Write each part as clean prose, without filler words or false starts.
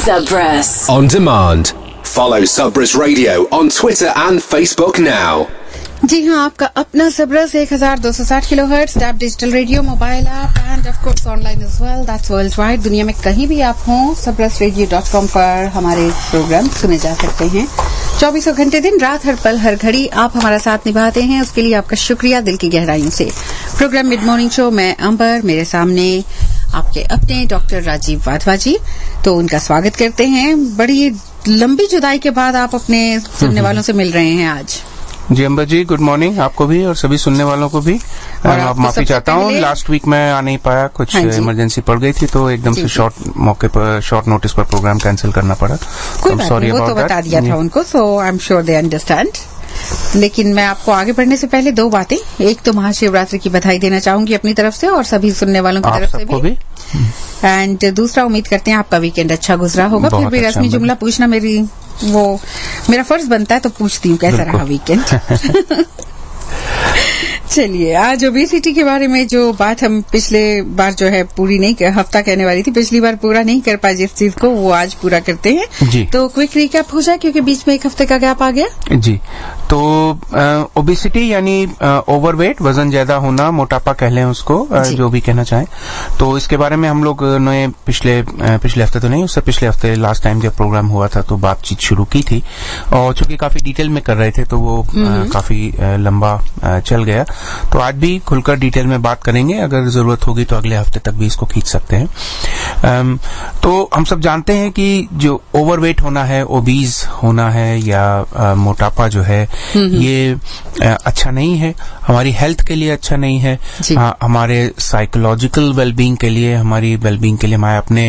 Sabras on demand. Follow Sabras Radio on Twitter and Facebook now. जी हाँ, आपका अपना Sabras 1260 kilohertz tap digital radio mobile app and of course online as well, that's world wide. दुनिया में कहीं भी आप हों, sabrasradio.com पर हमारे प्रोग्राम सुने जा सकते हैं। 24 घंटे दिन रात, हर पल हर घड़ी आप हमारा साथ निभाते हैं, उसके लिए आपका शुक्रिया दिल की गहराइयों से। प्रोग्राम मिड मॉर्निंग शो, मैं अंबर, मेरे सामने आपके अपने डॉक्टर राजीव वाधवा जी। तो उनका स्वागत करते हैं। बड़ी लंबी जुदाई के बाद आप अपने सुनने वालों से मिल रहे हैं आज। जी अंबर जी, गुड मॉर्निंग आपको भी और सभी सुनने वालों को भी। आप माफी चाहता हूँ, लास्ट वीक मैं आ नहीं पाया, कुछ इमरजेंसी पड़ गई थी तो एकदम से शॉर्ट नोटिस पर प्रोग्राम कैंसिल करना पड़ा। सॉरी, वो तो बता दिया था उनको, so I am sure they understand. लेकिन मैं आपको आगे बढ़ने से पहले दो बातें, एक तो महाशिवरात्रि की बधाई देना चाहूंगी अपनी तरफ से और सभी सुनने वालों की तरफ से भी। एंड दूसरा, उम्मीद करते हैं आपका वीकेंड अच्छा गुजरा होगा। फिर भी रस्मी जुमला पूछना मेरा फर्ज बनता है, तो पूछती हूँ कैसा रहा वीकेंड। चलिए, आज ओबेसिटी के बारे में जो बात हम पिछले बार जो है पूरी नहीं, हफ्ता कहने वाली थी, पिछली बार पूरा नहीं कर पाए जिस चीज को, वो आज पूरा करते हैं जी। तो क्विक रिकैप हो जाए क्योंकि बीच में एक हफ्ते का गैप आ गया जी। तो ओबेसिटी यानी ओवरवेट, वजन ज्यादा होना, मोटापा कह लें उसको, जो भी कहना चाहें। तो इसके बारे में हम लोग ने पिछले हफ्ते तो नहीं, उससे पिछले हफ्ते लास्ट टाइम जब प्रोग्राम हुआ था तो बातचीत शुरू की थी, और चूंकि काफी डिटेल में कर रहे थे तो वो काफी लंबा चल गया। तो आज भी खुलकर डिटेल में बात करेंगे, अगर जरूरत होगी तो अगले हफ्ते तक भी इसको खींच सकते हैं। तो हम सब जानते हैं कि जो ओवरवेट होना है, ओबीज होना है या मोटापा जो है, ये अच्छा नहीं है, हमारी हेल्थ के लिए अच्छा नहीं है, हमारे साइकोलॉजिकल वेलबींग के लिए, हमारी वेलबींग के लिए,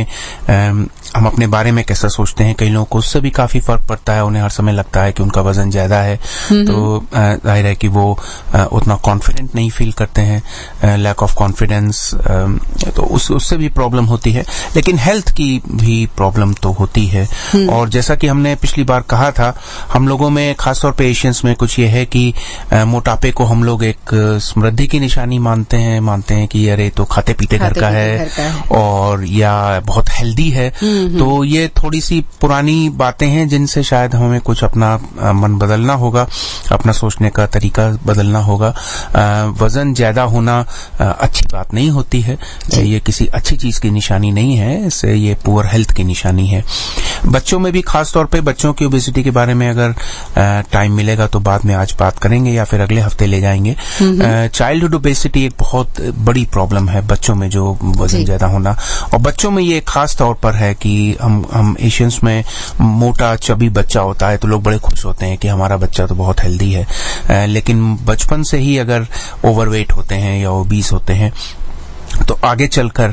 हम अपने बारे में कैसा सोचते हैं। कई लोगों को उससे भी काफी फर्क पड़ता है, उन्हें हर समय लगता है कि उनका वजन ज्यादा है, तो जाहिर है कि वो उतना कॉन्फिडेंट नहीं फील करते हैं, लैक ऑफ कॉन्फिडेंस, तो उससे भी प्रॉब्लम होती है। लेकिन हेल्थ की भी प्रॉब्लम तो होती है, और जैसा कि हमने पिछली बार कहा था, हम लोगों में खासतौर पे एशियंस में कुछ ये है कि मोटापे को हम लोग एक समृद्धि की निशानी मानते हैं कि अरे तो खाते पीते घर का है और या बहुत हेल्दी है। तो ये थोड़ी सी पुरानी बातें हैं जिनसे शायद हमें कुछ अपना मन बदलना होगा, अपना सोचने का तरीका बदलना होगा। वजन ज्यादा होना अच्छी बात नहीं होती है, ये किसी अच्छी चीज की निशानी नहीं है, इससे ये पुअर हेल्थ की निशानी है। बच्चों में भी, खासतौर पे बच्चों की ओबेसिटी के बारे में अगर टाइम मिलेगा तो बाद में आज बात करेंगे या फिर अगले हफ्ते ले जाएंगे। चाइल्डहुड ओबेसिटी एक बहुत बड़ी प्रॉब्लम है बच्चों में, जो वजन ज्यादा होना, और बच्चों में ये खास तौर पर है कि हम एशियंस में मोटा चबी बच्चा होता है तो लोग बड़े खुश होते हैं कि हमारा बच्चा तो बहुत हेल्दी है। लेकिन बचपन से ही अगर ओवरवेट होते हैं या ओबीस होते हैं तो आगे चलकर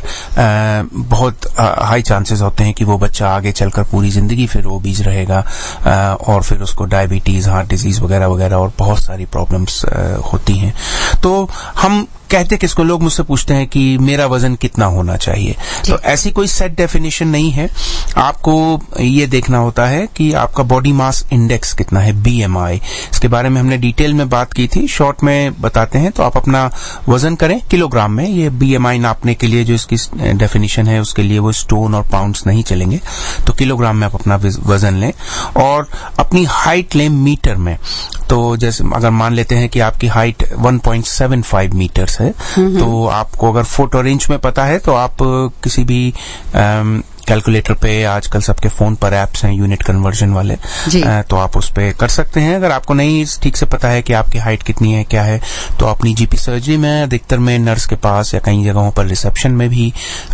बहुत हाई चांसेस होते हैं कि वो बच्चा आगे चलकर पूरी जिंदगी फिर ओबीज रहेगा, और फिर उसको डायबिटीज, हार्ट डिजीज वगैरह वगैरह और बहुत सारी प्रॉब्लम्स होती हैं। तो हम कहते किसको, लोग मुझसे पूछते हैं कि मेरा वजन कितना होना चाहिए, तो ऐसी कोई सेट डेफिनेशन नहीं है। आपको ये देखना होता है कि आपका बॉडी मास इंडेक्स कितना है, बीएमआई। इसके बारे में हमने डिटेल में बात की थी, शॉर्ट में बताते हैं। तो आप अपना वजन करें किलोग्राम में, ये बीएमआई नापने के लिए जो इसकी डेफिनेशन है उसके लिए वो स्टोन और पाउंड्स नहीं चलेंगे, तो किलोग्राम में आप अपना वजन लें और अपनी हाइट लें मीटर में। तो जैसे अगर मान लेते हैं कि आपकी हाइट 1.75 मीटर्स है, तो आपको अगर फुट और इंच में पता है तो आप किसी भी कैलकुलेटर पे, आजकल सबके फोन पर एप्स हैं यूनिट कन्वर्जन वाले, तो आप उस पे कर सकते हैं। अगर आपको नहीं ठीक से पता है कि आपकी हाइट कितनी है, क्या है, तो अपनी जीपी सर्जरी में, अधिकतर में नर्स के पास या कई जगहों पर रिसेप्शन में भी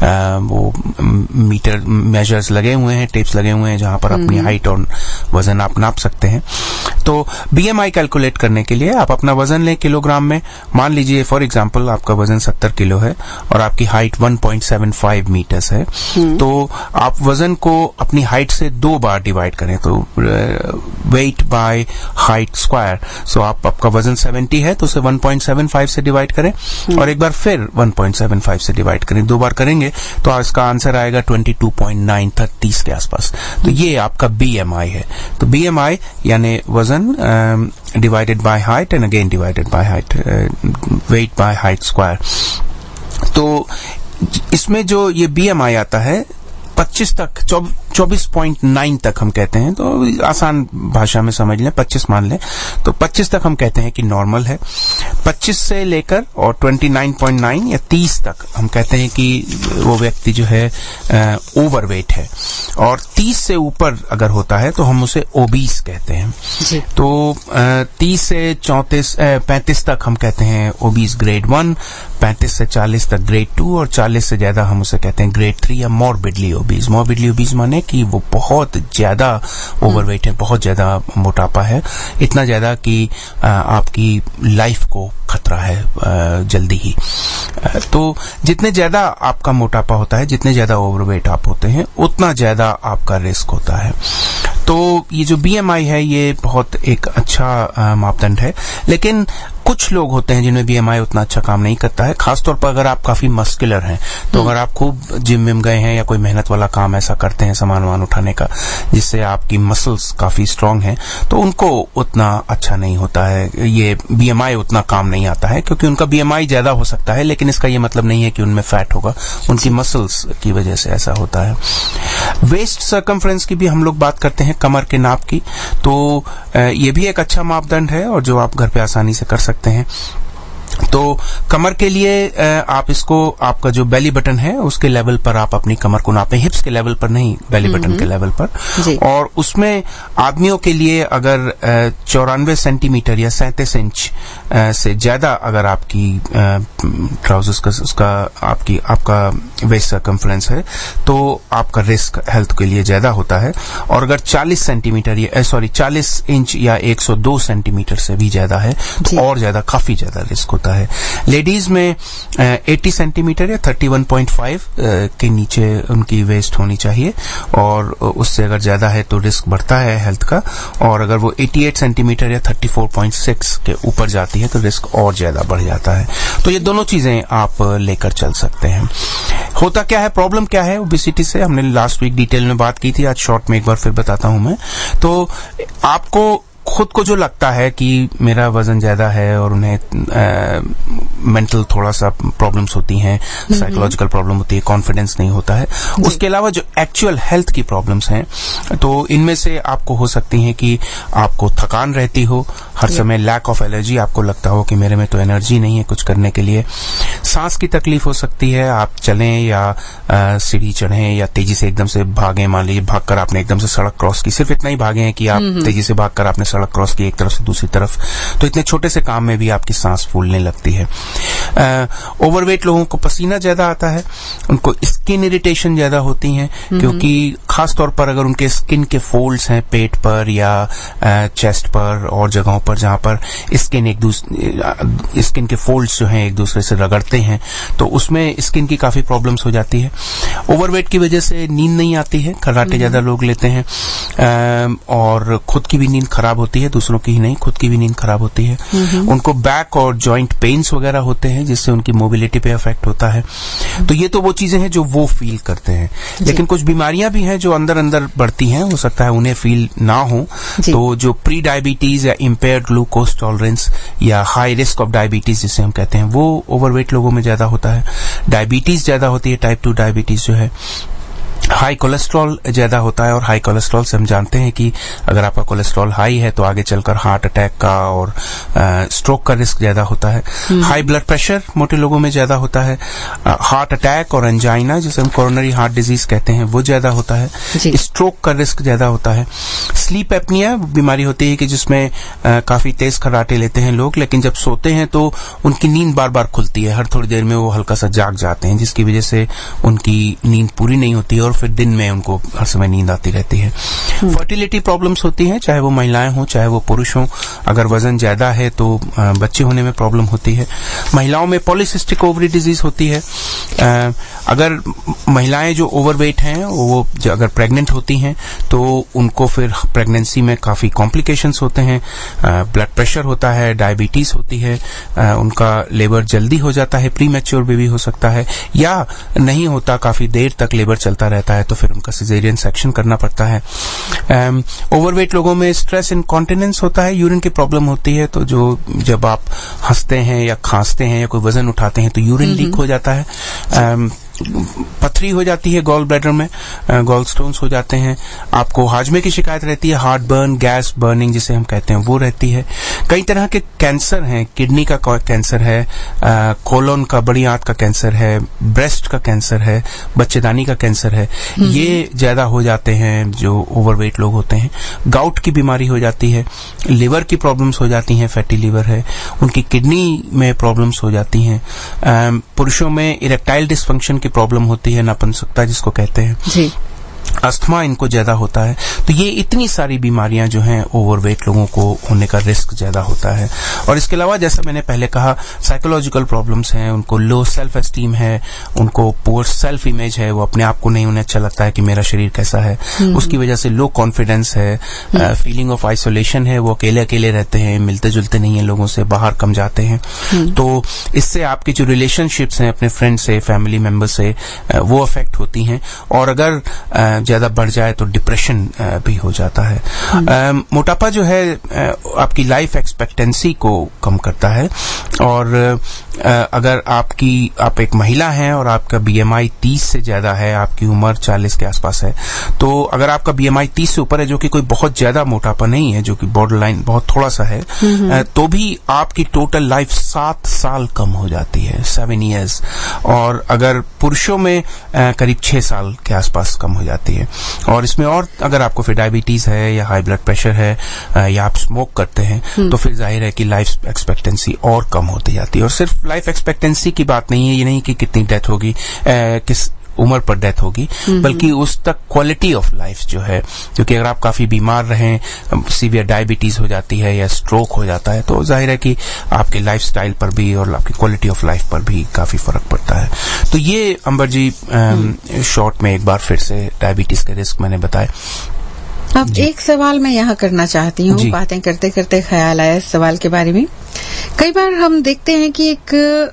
वो मीटर मेजर्स लगे हुए हैं, टेप्स लगे हुए हैं, जहां पर अपनी हाइट और वजन आप नाप सकते हैं। तो बीएमआई कैलकुलेट करने के लिए आप अपना वजन लें किलोग्राम में। मान लीजिए फॉर एग्जाम्पल आपका वजन 70 किलो है और आपकी हाइट 1.75 मीटर्स है, तो आप वजन को अपनी हाइट से 2 बार डिवाइड करें, तो weight by height square. So आपका वजन 70 है तो उसे 1.75 से डिवाइड करें और एक बार फिर 1.75 से डिवाइड करें। 2 बार करेंगे तो इसका आंसर आएगा 22.9, 30 के आसपास। तो ये आपका बीएमआई है। तो बीएमआई यानी वजन divided by height and again divided by height, weight by height square. तो इसमें जो ये बीएमआई आता है 25 तक 24.9 तक हम कहते हैं, तो आसान भाषा में समझ लें 25 मान लें, तो 25 तक हम कहते हैं कि नॉर्मल है। 25 से लेकर और 29.9 या 30 तक हम कहते हैं कि वो व्यक्ति जो है ओवरवेट है, और 30 से ऊपर अगर होता है तो हम उसे ओबीस कहते हैं जी। तो 30 से 35 तक हम कहते हैं ओबीस ग्रेड 1, 35 से 40 तक ग्रेड 2, और 40 से ज्यादा हम उसे कहते हैं ग्रेड 3 या मॉर्बिडली ओबीस। मॉर्बिडली ओबीस माने कि वो बहुत ज्यादा ओवरवेट है, बहुत ज्यादा मोटापा है, इतना ज्यादा कि आपकी लाइफ को खतरा है जल्दी ही। तो जितने ज्यादा आपका मोटापा होता है, जितने ज्यादा ओवरवेट आप होते हैं, उतना ज्यादा आपका रिस्क होता है। तो ये जो बीएमआई है ये बहुत एक अच्छा मापदंड है, लेकिन कुछ लोग होते हैं जिनमें बीएमआई उतना अच्छा काम नहीं करता है। खासतौर पर अगर आप काफी मस्कुलर हैं, तो अगर आप खूब जिम में गए हैं या कोई मेहनत वाला काम ऐसा करते हैं सामान वामान उठाने का, जिससे आपकी मसल्स काफी स्ट्रांग हैं, तो उनको उतना अच्छा नहीं होता है, ये बीएमआई उतना काम नहीं आता है, क्योंकि उनका बीएमआई ज्यादा हो सकता है, लेकिन इसका ये मतलब नहीं है कि उनमें फैट होगा, उनकी मसल्स की वजह से ऐसा होता है। वेस्ट सर्कमफ्रेंस की भी हम लोग बात करते हैं, कमर के नाप की, तो ये भी एक अच्छा मापदंड है और जो आप घर पे आसानी से कर सकते हैं। तो कमर के लिए आप इसको, आपका जो बेली बटन है उसके लेवल पर आप अपनी कमर को नापें, हिप्स के लेवल पर नहीं, बेली बटन के लेवल पर। और उसमें आदमियों के लिए अगर 94 सेंटीमीटर या 37 इंच से ज्यादा अगर आपकी ट्राउजर्स का उसका आपका वेस्ट सर्कमफ्रेंस है, तो आपका रिस्क हेल्थ के लिए ज्यादा होता है। और अगर 40 सेंटीमीटर या 40 इंच या 102 सेंटीमीटर से भी ज्यादा है, तो और ज्यादा, काफी ज्यादा रिस्क होता है। लेडीज में 80 सेंटीमीटर या 31.5 के नीचे उनकी वेस्ट होनी चाहिए, और उससे अगर ज्यादा है तो रिस्क बढ़ता है हेल्थ का, और अगर वो 88 सेंटीमीटर या 34.6 के ऊपर जाती है तो रिस्क और ज्यादा बढ़ जाता है। तो ये दोनों चीजें आप लेकर चल सकते हैं। होता क्या है, प्रॉब्लम क्या है ओबेसिटी से, हमने लास्ट वीक डिटेल में बात की थी, आज शॉर्ट में एक बार फिर बताता हूं मैं। तो आपको खुद को जो लगता है कि मेरा वजन ज्यादा है और उन्हें मेंटल थोड़ा सा प्रॉब्लम्स होती हैं, साइकोलॉजिकल प्रॉब्लम होती है, कॉन्फिडेंस नहीं होता है, उसके अलावा जो एक्चुअल हेल्थ की प्रॉब्लम्स हैं, तो इनमें से आपको हो सकती हैं कि आपको थकान रहती हो हर समय, लैक ऑफ एनर्जी, आपको लगता हो कि मेरे में तो एनर्जी नहीं है कुछ करने के लिए, सांस की तकलीफ हो सकती है, आप चलें या सीढ़ी चढ़ें या तेजी से एकदम से भागें, मान लीजिए भागकर आपने एकदम से सड़क क्रॉस की, सिर्फ इतना ही भागे हैं कि आप तेजी से भागकर आपने सड़क क्रॉस की एक तरफ से दूसरी तरफ, तो इतने छोटे से काम में भी आपकी सांस फूलने लगती है। ओवरवेट लोगों को पसीना ज्यादा आता है, उनको स्किन इरिटेशन ज्यादा होती है, क्योंकि खासतौर पर अगर उनके स्किन के फोल्ड्स हैं पेट पर या चेस्ट पर और जगहों पर जहां पर स्किन के फोल्ड्स जो हैं एक दूसरे से रगड़ते हैं, तो उसमें स्किन की काफी प्रॉब्लम्स हो जाती है। ओवरवेट की वजह से नींद नहीं आती है, खर्राटे ज्यादा लोग लेते हैं, और खुद की भी नींद खराब होती है, दूसरों की ही नहीं, खुद की भी नींद खराब होती है। उनको बैक और जॉइंट पेन्स वगैरह होते हैं, जिससे उनकी मोबिलिटी पे इफेक्ट होता है। तो ये तो वो चीजें हैं जो वो फील करते हैं, लेकिन कुछ बीमारियां भी हैं जो अंदर अंदर बढ़ती हैं, हो सकता है उन्हें फील ना हो। तो जो प्री डायबिटीज या इम्पेयर्ड ग्लूकोज टॉलरेंस या हाई रिस्क ऑफ डायबिटीज जिसे हम कहते हैं, वो ओवरवेट लोगों में ज्यादा होता है। डायबिटीज ज्यादा होती है, टाइप 2 डायबिटीज जो है। हाई कोलेस्ट्रॉल ज्यादा होता है, और हाई कोलेस्ट्रॉल से हम जानते हैं कि अगर आपका कोलेस्ट्रॉल हाई है तो आगे चलकर हार्ट अटैक का और स्ट्रोक का रिस्क ज्यादा होता है। हाई ब्लड प्रेशर मोटे लोगों में ज्यादा होता है। हार्ट अटैक और एंजाइना जिसे हम कोरोनरी हार्ट डिजीज कहते हैं वो ज्यादा होता है। स्ट्रोक का रिस्क ज्यादा होता है। स्लीप एपनिया बीमारी होती है कि जिसमें काफी तेज खर्राटे लेते हैं लोग, लेकिन जब सोते हैं तो उनकी नींद बार बार खुलती है, हर थोड़ी देर में वो हल्का सा जाग जाते हैं, जिसकी वजह से उनकी नींद पूरी नहीं होती है और फिर दिन में उनको हर समय नींद आती रहती है। फर्टिलिटी प्रॉब्लम्स होती हैं, चाहे वो महिलाएं हों चाहे वो पुरुष हों। अगर वजन ज्यादा है तो बच्चे होने में प्रॉब्लम होती है। महिलाओं में पॉलीसिस्टिक ओवरी डिजीज होती है। अगर महिलाएं जो ओवरवेट हैं वो अगर प्रेग्नेंट होती हैं तो उनको फिर प्रेगनेंसी में काफी कॉम्प्लिकेशंस होते हैं, ब्लड प्रेशर होता है, डायबिटीज होती है, उनका लेबर जल्दी हो जाता है, प्री मैच्योर बेबी हो सकता है, या नहीं होता, काफी देर तक लेबर चलता रहता है तो फिर उनका सिजेरियन सेक्शन करना पड़ता है। ओवरवेट लोगों में स्ट्रेस इनकॉन्टिनेंस होता है, यूरिन की प्रॉब्लम होती है, तो जो जब आप हंसते हैं या खांसते हैं या कोई वजन उठाते हैं तो यूरिन लीक हो जाता है। पथरी हो जाती है गॉल ब्लैडर में, गॉल स्टोन्स हो जाते हैं, आपको हाजमे की शिकायत रहती है, हार्ट बर्न, गैस बर्निंग जिसे हम कहते हैं वो रहती है, कई तरह के कैंसर हैं, किडनी का कैंसर है, कोलोन का, बड़ी आंत का कैंसर है, ब्रेस्ट का कैंसर है, बच्चेदानी का कैंसर है, ये ज्यादा हो जाते हैं जो ओवरवेट लोग होते हैं। गाउट की बीमारी हो जाती है, लिवर की प्रॉब्लम्स हो जाती हैं, फैटी लिवर है, उनकी किडनी में प्रॉब्लम्स हो जाती हैं, पुरुषों में इरेक्टाइल डिस्फंक्शन की प्रॉब्लम होती है, नपुंसकता जिसको कहते हैं जी, अस्थमा इनको ज्यादा होता है। तो ये इतनी सारी बीमारियां जो हैं ओवरवेट लोगों को होने का रिस्क ज्यादा होता है। और इसके अलावा जैसा मैंने पहले कहा, साइकोलॉजिकल प्रॉब्लम्स हैं, उनको लो सेल्फ एस्टीम है, उनको पुअर सेल्फ इमेज है, वो अपने आप को नहीं उन्हें अच्छा लगता है कि मेरा शरीर कैसा है, उसकी वजह से लो कॉन्फिडेंस है, फीलिंग ऑफ आइसोलेशन है, वो अकेले अकेले रहते हैं, मिलते जुलते नहीं है लोगों से, बाहर कम जाते हैं। तो इससे आपकी जो रिलेशनशिप्स हैं अपने फ्रेंड से, फैमिली मेंबर से, वो अफेक्ट होती हैं। और अगर ज्यादा बढ़ जाए तो डिप्रेशन भी हो जाता है। मोटापा जो है आपकी लाइफ एक्सपेक्टेंसी को कम करता है। और अगर आप एक महिला हैं और आपका बीएमआई 30 से ज्यादा है, आपकी उम्र 40 के आसपास है, तो अगर आपका बीएमआई 30 से ऊपर है, जो कि कोई बहुत ज्यादा मोटापा नहीं है, जो कि बॉर्डर लाइन बहुत थोड़ा सा है, तो भी आपकी टोटल लाइफ 7 साल कम हो जाती है, 7 years। और अगर पुरुषों में करीब 6 साल के आसपास कम हो जाती है। और इसमें और अगर आपको फिर डायबिटीज है या हाई ब्लड प्रेशर है या आप स्मोक करते हैं, तो फिर जाहिर है कि लाइफ एक्सपेक्टेंसी और कम होती जाती है। और सिर्फ लाइफ एक्सपेक्टेंसी की बात नहीं है, ये नहीं कि कितनी डेथ होगी, किस उम्र पर डेथ होगी, बल्कि उस तक क्वालिटी ऑफ लाइफ जो है, क्योंकि अगर आप काफी बीमार रहें, सीवियर डायबिटीज हो जाती है या स्ट्रोक हो जाता है, तो जाहिर है कि आपके लाइफस्टाइल पर भी और आपकी क्वालिटी ऑफ लाइफ पर भी काफी फर्क पड़ता है। तो ये अंबर जी शॉर्ट में एक बार फिर से डायबिटीज के रिस्क मैंने बताए। अब एक सवाल मैं यहाँ करना चाहती हूँ, बातें करते करते ख्याल आया इस सवाल के बारे में। कई बार हम देखते हैं कि एक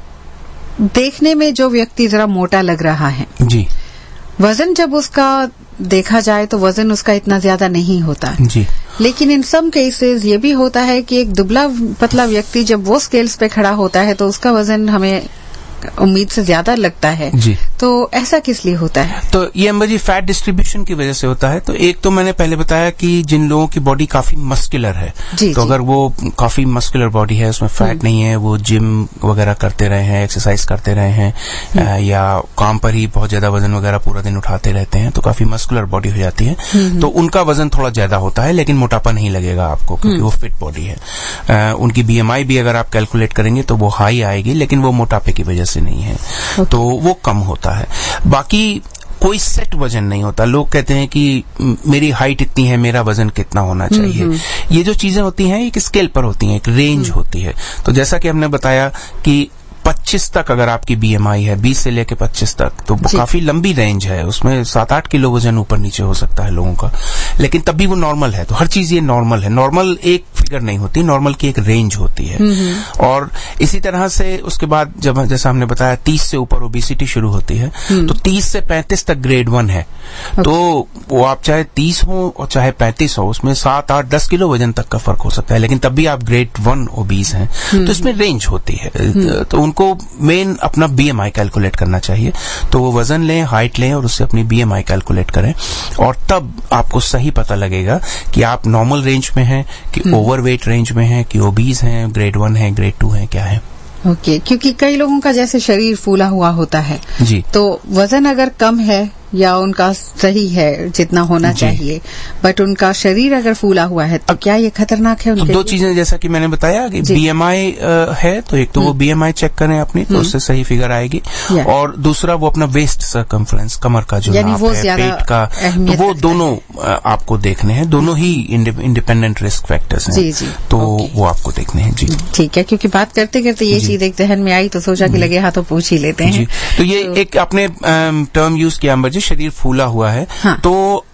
देखने में जो व्यक्ति जरा मोटा लग रहा है जी, वजन जब उसका देखा जाए तो वजन उसका इतना ज्यादा नहीं होता जी, लेकिन इन सम केसेस ये भी होता है कि एक दुबला पतला व्यक्ति जब वो स्केल्स पे खड़ा होता है तो उसका वजन हमें उम्मीद से ज्यादा लगता है जी। तो ऐसा किस लिए होता है? तो ये अंबर जी फैट डिस्ट्रीब्यूशन की वजह से होता है। तो एक तो मैंने पहले बताया कि जिन लोगों की बॉडी काफी मस्कुलर है, तो अगर वो काफी मस्कुलर बॉडी है, उसमें फैट नहीं है, वो जिम वगैरह करते रहे हैं, एक्सरसाइज करते रहे हैं, या काम पर ही बहुत ज्यादा वजन वगैरह पूरा दिन उठाते रहते हैं, तो काफी मस्कुलर बॉडी हो जाती है, तो उनका वजन थोड़ा ज्यादा होता है, लेकिन मोटापा नहीं लगेगा आपको, क्योंकि वो फिट बॉडी है। उनकी बीएमआई भी अगर आप कैलकुलेट करेंगे तो वो हाई आएगी, लेकिन वो मोटापे की वजह से नहीं है, तो वो कम होता है। बाकी कोई सेट वजन नहीं होता। लोग कहते हैं कि मेरी हाइट इतनी है, मेरा वजन कितना होना चाहिए। ये जो चीजें होती हैं एक स्केल पर होती हैं, एक रेंज होती है। तो जैसा कि हमने बताया कि 25 तक अगर आपकी बीएमआई है, 20 से लेके 25 तक, तो काफी लंबी रेंज है, उसमें 7-8 किलो वजन ऊपर नीचे हो सकता है लोगों का, लेकिन तब भी वो नॉर्मल है। तो हर चीज ये नॉर्मल है। नॉर्मल एक फिगर नहीं होती, नॉर्मल की एक रेंज होती है। और इसी तरह से उसके बाद जब जैसा हमने बताया 30 से ऊपर ओबेसिटी शुरू होती है, तो 30 से 35 तक ग्रेड 1 है। तो वो आप चाहे 30 हो और चाहे 35 हो, उसमें 7-8-10 किलो वजन तक का फर्क हो सकता है, लेकिन तब भी आप ग्रेड 1 ओबीस हैं। तो इसमें रेंज होती है। तो को मेन अपना बीएमआई कैलकुलेट करना चाहिए। तो वो वजन लें, हाइट लें और उससे अपनी बीएमआई कैलकुलेट करें, और तब आपको सही पता लगेगा कि आप नॉर्मल रेंज में हैं, कि ओवरवेट रेंज में हैं, कि ओबीस हैं, ग्रेड 1 है, ग्रेड 2 है, क्या है। ओके, क्योंकि कई लोगों का जैसे शरीर फूला हुआ होता है जी, तो वजन अगर कम है या उनका सही है जितना होना चाहिए, बट उनका शरीर अगर फूला हुआ है, तो क्या ये खतरनाक है उनके? दो चीजें जैसा कि मैंने बताया कि बीएमआई है, तो एक तो वो बीएमआई चेक करें अपनी, तो उससे सही फिगर आएगी, और दूसरा वो अपना वेस्ट सर्कमफ्रेंस, कमर का जो नाप है, पेट का, तो वो दोनों आपको देखने हैं। दोनों ही इंडिपेंडेंट रिस्क फैक्टर्स हैं, तो वो आपको देखने हैं जी। ठीक है, क्योंकि बात करते करते ये चीज एक जहन में आई, तो सोचा कि लगे हाथों पूछ ही लेते हैं। तो ये एक आपने टर्म यूज किया अंबर जी, शरीर फूला हुआ है। हाँ। तो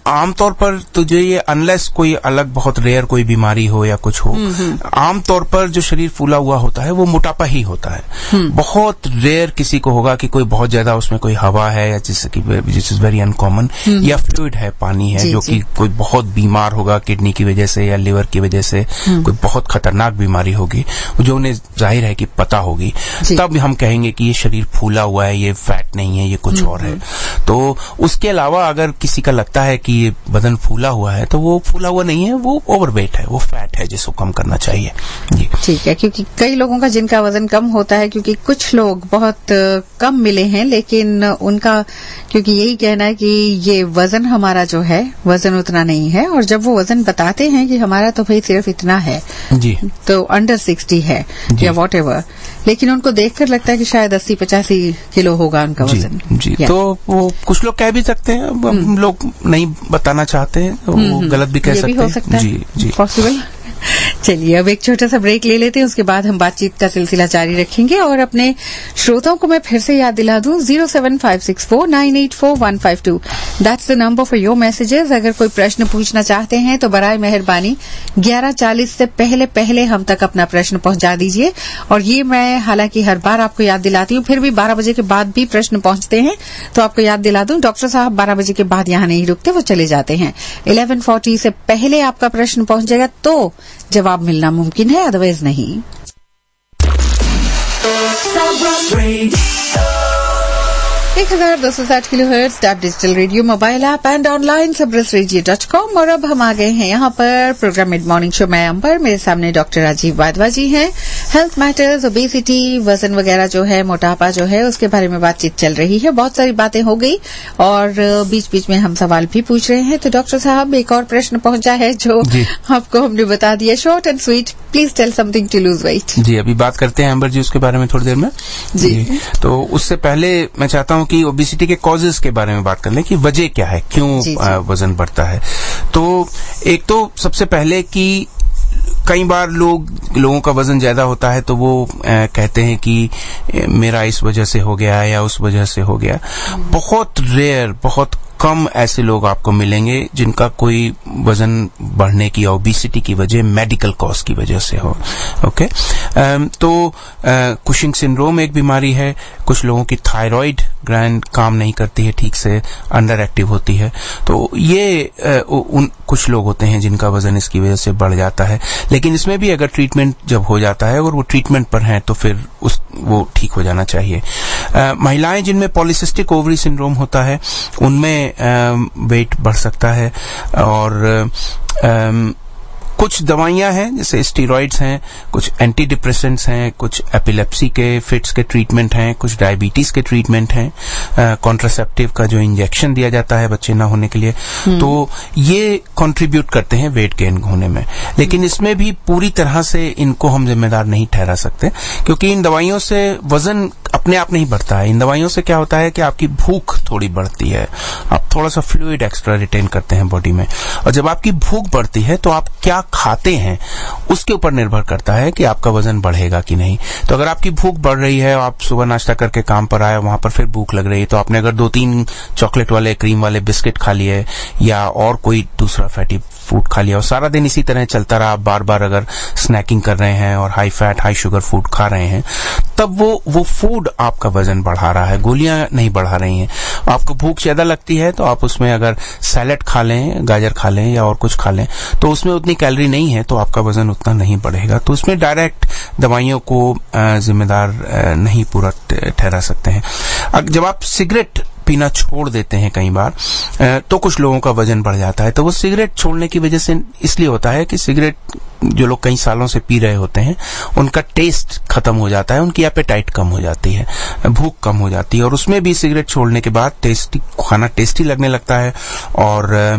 आमतौर पर तुझे ये अनलेस कोई अलग बहुत रेयर कोई बीमारी हो या कुछ हो, आमतौर पर जो शरीर फूला हुआ होता है वो मोटापा ही होता है। बहुत रेयर किसी को होगा कि कोई बहुत ज्यादा उसमें कोई हवा है या जिस इज वेरी अनकॉमन, या फ्लूइड है, पानी है, जो कि कोई बहुत बीमार होगा किडनी की वजह से या लिवर की वजह से, कोई बहुत खतरनाक बीमारी होगी जो उन्हें जाहिर है कि पता होगी, तब हम कहेंगे कि ये शरीर फूला हुआ है, ये फैट नहीं है, ये कुछ और है। तो उसके अलावा अगर किसी का लगता है कि ये बदन फूला हुआ है तो वो फूला हुआ नहीं है, वो ओवरवेट है, वो फैट है जिसको कम करना चाहिए। जी ठीक है, क्योंकि कई लोगों का जिनका वजन कम होता है, क्योंकि कुछ लोग बहुत कम मिले हैं लेकिन उनका क्योंकि यही कहना है कि ये वजन हमारा जो है वजन उतना नहीं है, और जब वो वजन बताते हैं कि हमारा तो भाई सिर्फ इतना है जी, तो अंडर 60 है या वॉट एवर, लेकिन उनको देखकर लगता है कि शायद 80-85 किलो होगा उनका वजन। जी तो वो कुछ लोग कह भी सकते हैं, हम लोग नहीं बताना चाहते हैं, वो गलत भी कह सकते हैं। जी पॉसिबल। चलिए अब एक छोटा सा ब्रेक ले लेते हैं, उसके बाद हम बातचीत का सिलसिला जारी रखेंगे। और अपने श्रोताओं को मैं फिर से याद दिला दूं, 07564984152 that's the number for your messages. अगर कोई प्रश्न पूछना चाहते हैं तो बराए मेहरबानी 11:40 से पहले हम तक अपना प्रश्न पहुंचा दीजिए। और ये मैं हालांकि हर बार आपको याद दिलाती हूँ, फिर भी 12 बजे के बाद भी प्रश्न पहुंचते हैं तो आपको याद दिला दूं, डॉक्टर साहब 12 बजे के बाद यहाँ नहीं रुकते, वो चले जाते हैं। 11:40 से पहले आपका प्रश्न पहुंच जाएगा तो जवाब मिलना मुमकिन है, अदरवाइज नहीं। 1260 kilohertz tap digital radio mobile app and online sabrasradio.com। और अब हम आ गए हैं यहाँ पर प्रोग्राम मिड मॉर्निंग शो। मैं अंबर, मेरे सामने डॉक्टर राजीव वाधवा जी हैं। हेल्थ मैटर्स, ओबेसिटी, वजन वगैरह जो है, मोटापा जो है, उसके बारे में बातचीत चल रही है। बहुत सारी बातें हो गई और बीच बीच में हम सवाल भी पूछ रहे हैं। तो डॉक्टर साहब एक और प्रश्न पहुंचा है जो आपको हमने बता दिया, short and sweet, please tell something to lose weight. जी अभी बात करते हैं अंबर जी उसके बारे में थोड़ी देर में। जी तो उससे पहले मैं चाहता हूं कि ओबेसिटी के कॉजेज के बारे में बात कर लें कि वजह क्या है, क्यों वजन बढ़ता है। तो एक तो सबसे पहले कि कई बार लोगों का वजन ज्यादा होता है तो वो कहते हैं कि मेरा इस वजह से हो गया या उस वजह से हो गया। बहुत रेयर, बहुत कम ऐसे लोग आपको मिलेंगे जिनका कोई वजन बढ़ने की, ओबेसिटी की वजह मेडिकल कॉज की वजह से हो। ओके तो कुशिंग सिंड्रोम एक बीमारी है। कुछ लोगों की थायराइड ग्लैंड काम नहीं करती है ठीक से, अंडर एक्टिव होती है। तो ये कुछ लोग होते हैं जिनका वजन इसकी वजह से बढ़ जाता है। लेकिन इसमें भी अगर ट्रीटमेंट जब हो जाता है और वो ट्रीटमेंट पर हैं तो फिर वो ठीक हो जाना चाहिए। महिलाएं जिनमें पॉलीसिस्टिक ओवरी सिंड्रोम होता है उनमें वेट बढ़ सकता है। और कुछ दवाइयां हैं जैसे स्टीरॉइड्स हैं, कुछ एंटी डिप्रेसेंट्स हैं, कुछ एपिलेप्सी के फिट्स के ट्रीटमेंट हैं, कुछ डायबिटीज के ट्रीटमेंट हैं, कॉन्ट्रासेप्टिव का जो इंजेक्शन दिया जाता है बच्चे ना होने के लिए, तो ये कंट्रीब्यूट करते हैं वेट गेन होने में। लेकिन इसमें भी पूरी तरह से इनको हम जिम्मेदार नहीं ठहरा सकते, क्योंकि इन दवाइयों से वजन अपने आप नहीं बढ़ता है। इन दवाइयों से क्या होता है कि आपकी भूख थोड़ी बढ़ती है, आप थोड़ा सा फ्लूइड एक्स्ट्रा रिटेन करते हैं बॉडी में। और जब आपकी भूख बढ़ती है तो आप क्या खाते हैं उसके ऊपर निर्भर करता है कि आपका वजन बढ़ेगा कि नहीं। तो अगर आपकी भूख बढ़ रही है, आप सुबह नाश्ता करके काम पर आए, वहां पर फिर भूख लग रही है, तो आपने अगर 2-3 चॉकलेट वाले, क्रीम वाले बिस्किट खा लिए या और कोई दूसरा फैटी फूड खा लिया और सारा दिन इसी तरह चलता रहा, बार बार अगर स्नैकिंग कर रहे हैं और high fat high sugar food खा रहे हैं, तब वो फूड आपका वजन बढ़ा रहा है, गोलियां नहीं बढ़ा रही हैं। आपको भूख ज्यादा लगती है तो आप उसमें अगर सैलेड खा लें, गाजर खा लें या और कुछ खा लें, तो उसमें उतनी कैलोरी नहीं है तो आपका वजन उतना नहीं बढ़ेगा। तो उसमें डायरेक्ट दवाइयों को जिम्मेदार नहीं पूरा ठहरा सकते हैं। जब आप सिगरेट पीना छोड़ देते हैं कई बार तो कुछ लोगों का वजन बढ़ जाता है। तो वो सिगरेट छोड़ने की वजह से इसलिए होता है कि सिगरेट जो लोग कई सालों से पी रहे होते हैं उनका टेस्ट खत्म हो जाता है, उनकी एपेटाइट कम हो जाती है, भूख कम हो जाती है, और उसमें भी सिगरेट छोड़ने के बाद खाना टेस्टी लगने लगता है और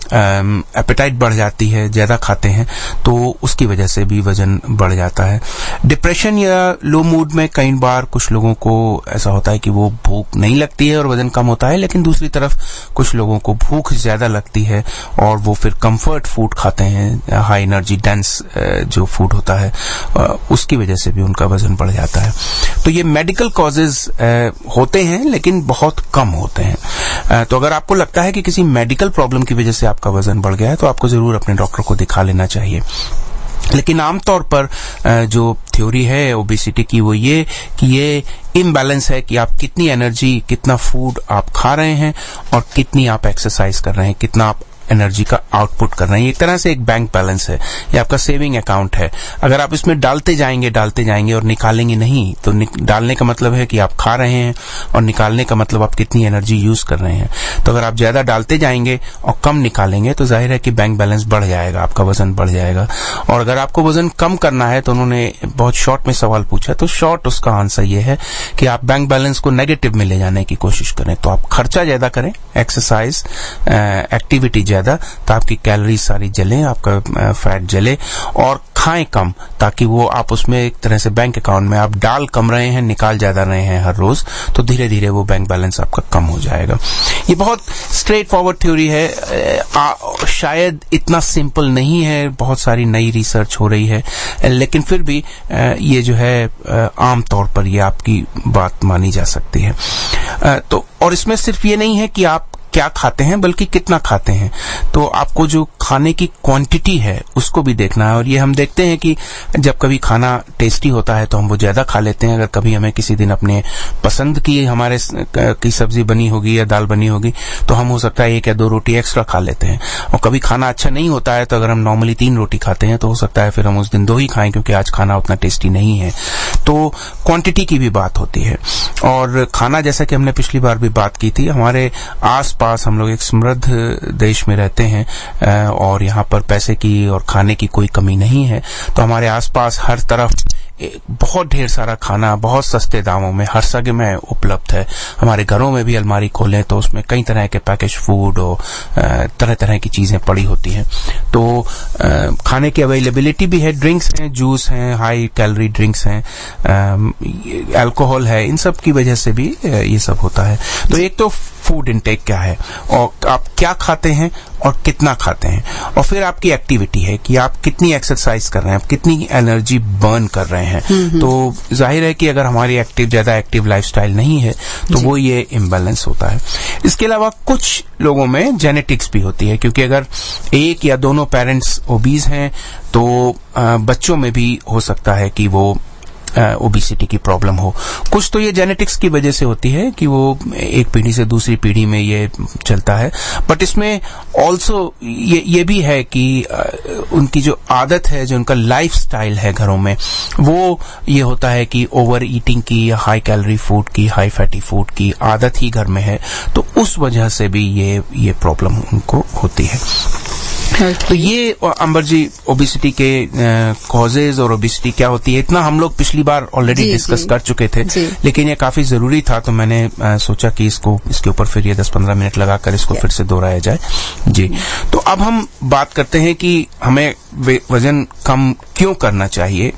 एपेटाइट बढ़ जाती है, ज्यादा खाते हैं तो उसकी वजह से भी वजन बढ़ जाता है। डिप्रेशन या लो मूड में कई बार कुछ लोगों को ऐसा होता है कि वो भूख नहीं लगती है और वजन कम होता है, लेकिन दूसरी तरफ कुछ लोगों को भूख ज्यादा लगती है और वो फिर कंफर्ट फूड खाते हैं, हाई एनर्जी डेंस जो फूड होता है, उसकी वजह से भी उनका वजन बढ़ जाता है। तो ये मेडिकल कॉजेज होते हैं लेकिन बहुत कम होते हैं। तो अगर आपको लगता है कि किसी मेडिकल प्रॉब्लम की वजह से आपका वजन बढ़ गया है तो आपको जरूर अपने डॉक्टर को दिखा लेना चाहिए। लेकिन आमतौर पर जो थ्योरी है ओबेसिटी की वो ये कि ये इम्बैलेंस है कि आप कितनी एनर्जी, कितना फूड आप खा रहे हैं और कितनी आप एक्सरसाइज कर रहे हैं, कितना आप एनर्जी का आउटपुट कर रहे हैं। एक तरह से एक बैंक बैलेंस है, ये आपका सेविंग अकाउंट है। अगर आप इसमें डालते जाएंगे और निकालेंगे नहीं, तो डालने का मतलब है कि आप खा रहे हैं और निकालने का मतलब आप कितनी एनर्जी यूज कर रहे हैं। तो अगर आप ज्यादा डालते जाएंगे और कम निकालेंगे तो जाहिर है कि बैंक बैलेंस बढ़ जाएगा, आपका वजन बढ़ जाएगा। और अगर आपको वजन कम करना है तो उन्होंने बहुत शॉर्ट में सवाल पूछा, तो शॉर्ट उसका आंसर ये है कि आप बैंक बैलेंस को नेगेटिव में ले जाने की कोशिश करें। तो आप खर्चा ज्यादा करें, एक्सरसाइज एक्टिविटी ज्यादा, तो आपकी कैलोरीज सारी जले, आपका फैट जले, और खाएं कम, ताकि वो आप उसमें एक तरह से बैंक अकाउंट में आप डाल कम रहे हैं, निकाल ज्यादा रहे हैं हर रोज, तो धीरे धीरे वो बैंक बैलेंस आपका कम हो जाएगा। ये बहुत स्ट्रेट फॉरवर्ड थ्योरी है, शायद इतना सिंपल नहीं है, बहुत सारी नई रिसर्च हो रही है, लेकिन फिर भी ये जो है आम तौर पर ये आपकी बात मानी जा सकती है। तो और इसमें सिर्फ ये नहीं है कि आप क्या खाते हैं बल्कि कितना खाते हैं। तो आपको जो खाने की क्वांटिटी है उसको भी देखना है। और ये हम देखते हैं कि जब कभी खाना टेस्टी होता है तो हम वो ज्यादा खा लेते हैं। अगर कभी हमें किसी दिन अपने पसंद की हमारे की सब्जी बनी होगी या दाल बनी होगी तो हम हो सकता है 1 या 2 रोटी एक्स्ट्रा खा लेते हैं। और कभी खाना अच्छा नहीं होता है तो अगर हम नॉर्मली 3 रोटी खाते हैं तो हो सकता है फिर हम उस दिन 2 ही खाएं क्योंकि आज खाना उतना टेस्टी नहीं है। तो क्वांटिटी की भी बात होती है। और खाना, जैसा कि हमने पिछली बार भी बात की थी, हमारे पास हम लोग एक समृद्ध देश में रहते हैं और यहाँ पर पैसे की और खाने की कोई कमी नहीं है। तो हमारे आसपास हर तरफ बहुत ढेर सारा खाना बहुत सस्ते दामों में हर जगह में उपलब्ध है। हमारे घरों में भी अलमारी खोलें तो उसमें कई तरह के पैकेज फूड और तरह तरह की चीजें पड़ी होती हैं। तो खाने की अवेलेबिलिटी भी है, ड्रिंक्स हैं, जूस हैं, हाई कैलोरी ड्रिंक्स हैं, अल्कोहल है, इन सब की वजह से भी ये सब होता है। तो एक तो फूड इनटेक क्या है और आप क्या खाते हैं और कितना खाते हैं, और फिर आपकी एक्टिविटी है कि आप कितनी एक्सरसाइज कर रहे हैं, आप कितनी एनर्जी बर्न कर रहे हैं। तो जाहिर है कि अगर हमारी ज्यादा एक्टिव लाइफस्टाइल नहीं है तो वो ये इम्बैलेंस होता है। इसके अलावा कुछ लोगों में जेनेटिक्स भी होती है, क्योंकि अगर एक या दोनों पेरेंट्स ओबीज हैं तो बच्चों में भी हो सकता है कि वो ओबेसिटी की प्रॉब्लम हो। कुछ तो ये जेनेटिक्स की वजह से होती है कि वो एक पीढ़ी से दूसरी पीढ़ी में ये चलता है, बट इसमें ऑल्सो ये भी है कि उनकी जो आदत है, जो उनका लाइफ स्टाइल है घरों में, वो ये होता है कि ओवर ईटिंग की या हाई कैलोरी फूड की, हाई फैटी फूड की आदत ही घर में है, तो उस वजह से भी ये प्रॉब्लम उनको होती है। तो ये अंबर जी ओबेसिटी के कॉजेज और ओबेसिटी क्या होती है, इतना हम लोग पिछली बार ऑलरेडी डिस्कस कर चुके थे, लेकिन ये काफी जरूरी था तो मैंने सोचा कि इसके ऊपर फिर ये 10-15 मिनट लगाकर इसको फिर से दोहराया जाए। जी, तो अब हम बात करते हैं कि हमें वजन कम क्यों करना चाहिए,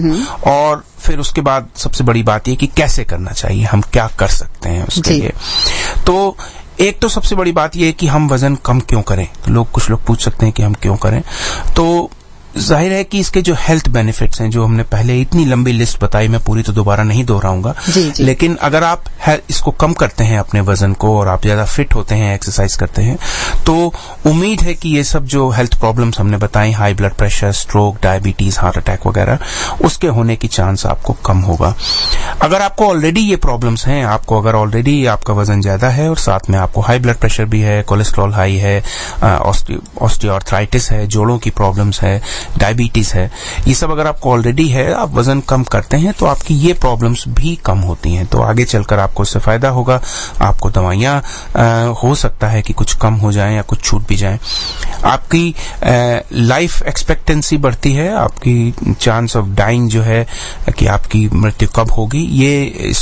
और फिर उसके बाद सबसे बड़ी बात ये कि कैसे करना चाहिए, हम क्या कर सकते हैं उसके लिए। तो एक तो सबसे बड़ी बात यह है कि हम वजन कम क्यों करें। तो कुछ लोग पूछ सकते हैं कि हम क्यों करें। तो जाहिर है कि इसके जो हेल्थ बेनिफिट्स हैं, जो हमने पहले इतनी लंबी लिस्ट बताई, मैं पूरी तो दोबारा नहीं दोहराऊंगा, लेकिन अगर आप इसको कम करते हैं अपने वजन को और आप ज्यादा फिट होते हैं, एक्सरसाइज करते हैं, तो उम्मीद है कि ये सब जो हेल्थ प्रॉब्लम्स हमने बताई, high blood pressure, stroke, diabetes, heart attack वगैरह, उसके होने की चांस आपको कम होगा। अगर आपको ऑलरेडी ये प्रॉब्लम्स हैं, अगर ऑलरेडी आपका वजन ज्यादा है और साथ में आपको हाई ब्लड प्रेशर भी है, कोलेस्ट्रॉल हाई है, ऑस्टियोआर्थराइटिस है, जोड़ों की प्रॉब्लम्स है, डायबिटीज है, ये सब अगर आपको ऑलरेडी है, आप वजन कम करते हैं तो आपकी ये प्रॉब्लम्स भी कम होती हैं। तो आगे चलकर आपको इससे फायदा होगा। आपको दवाइयां हो सकता है कि कुछ कम हो जाएं या कुछ छूट भी जाएं। आपकी लाइफ एक्सपेक्टेंसी बढ़ती है, आपकी चांस ऑफ डाइंग जो है कि आपकी मृत्यु कब होगी, ये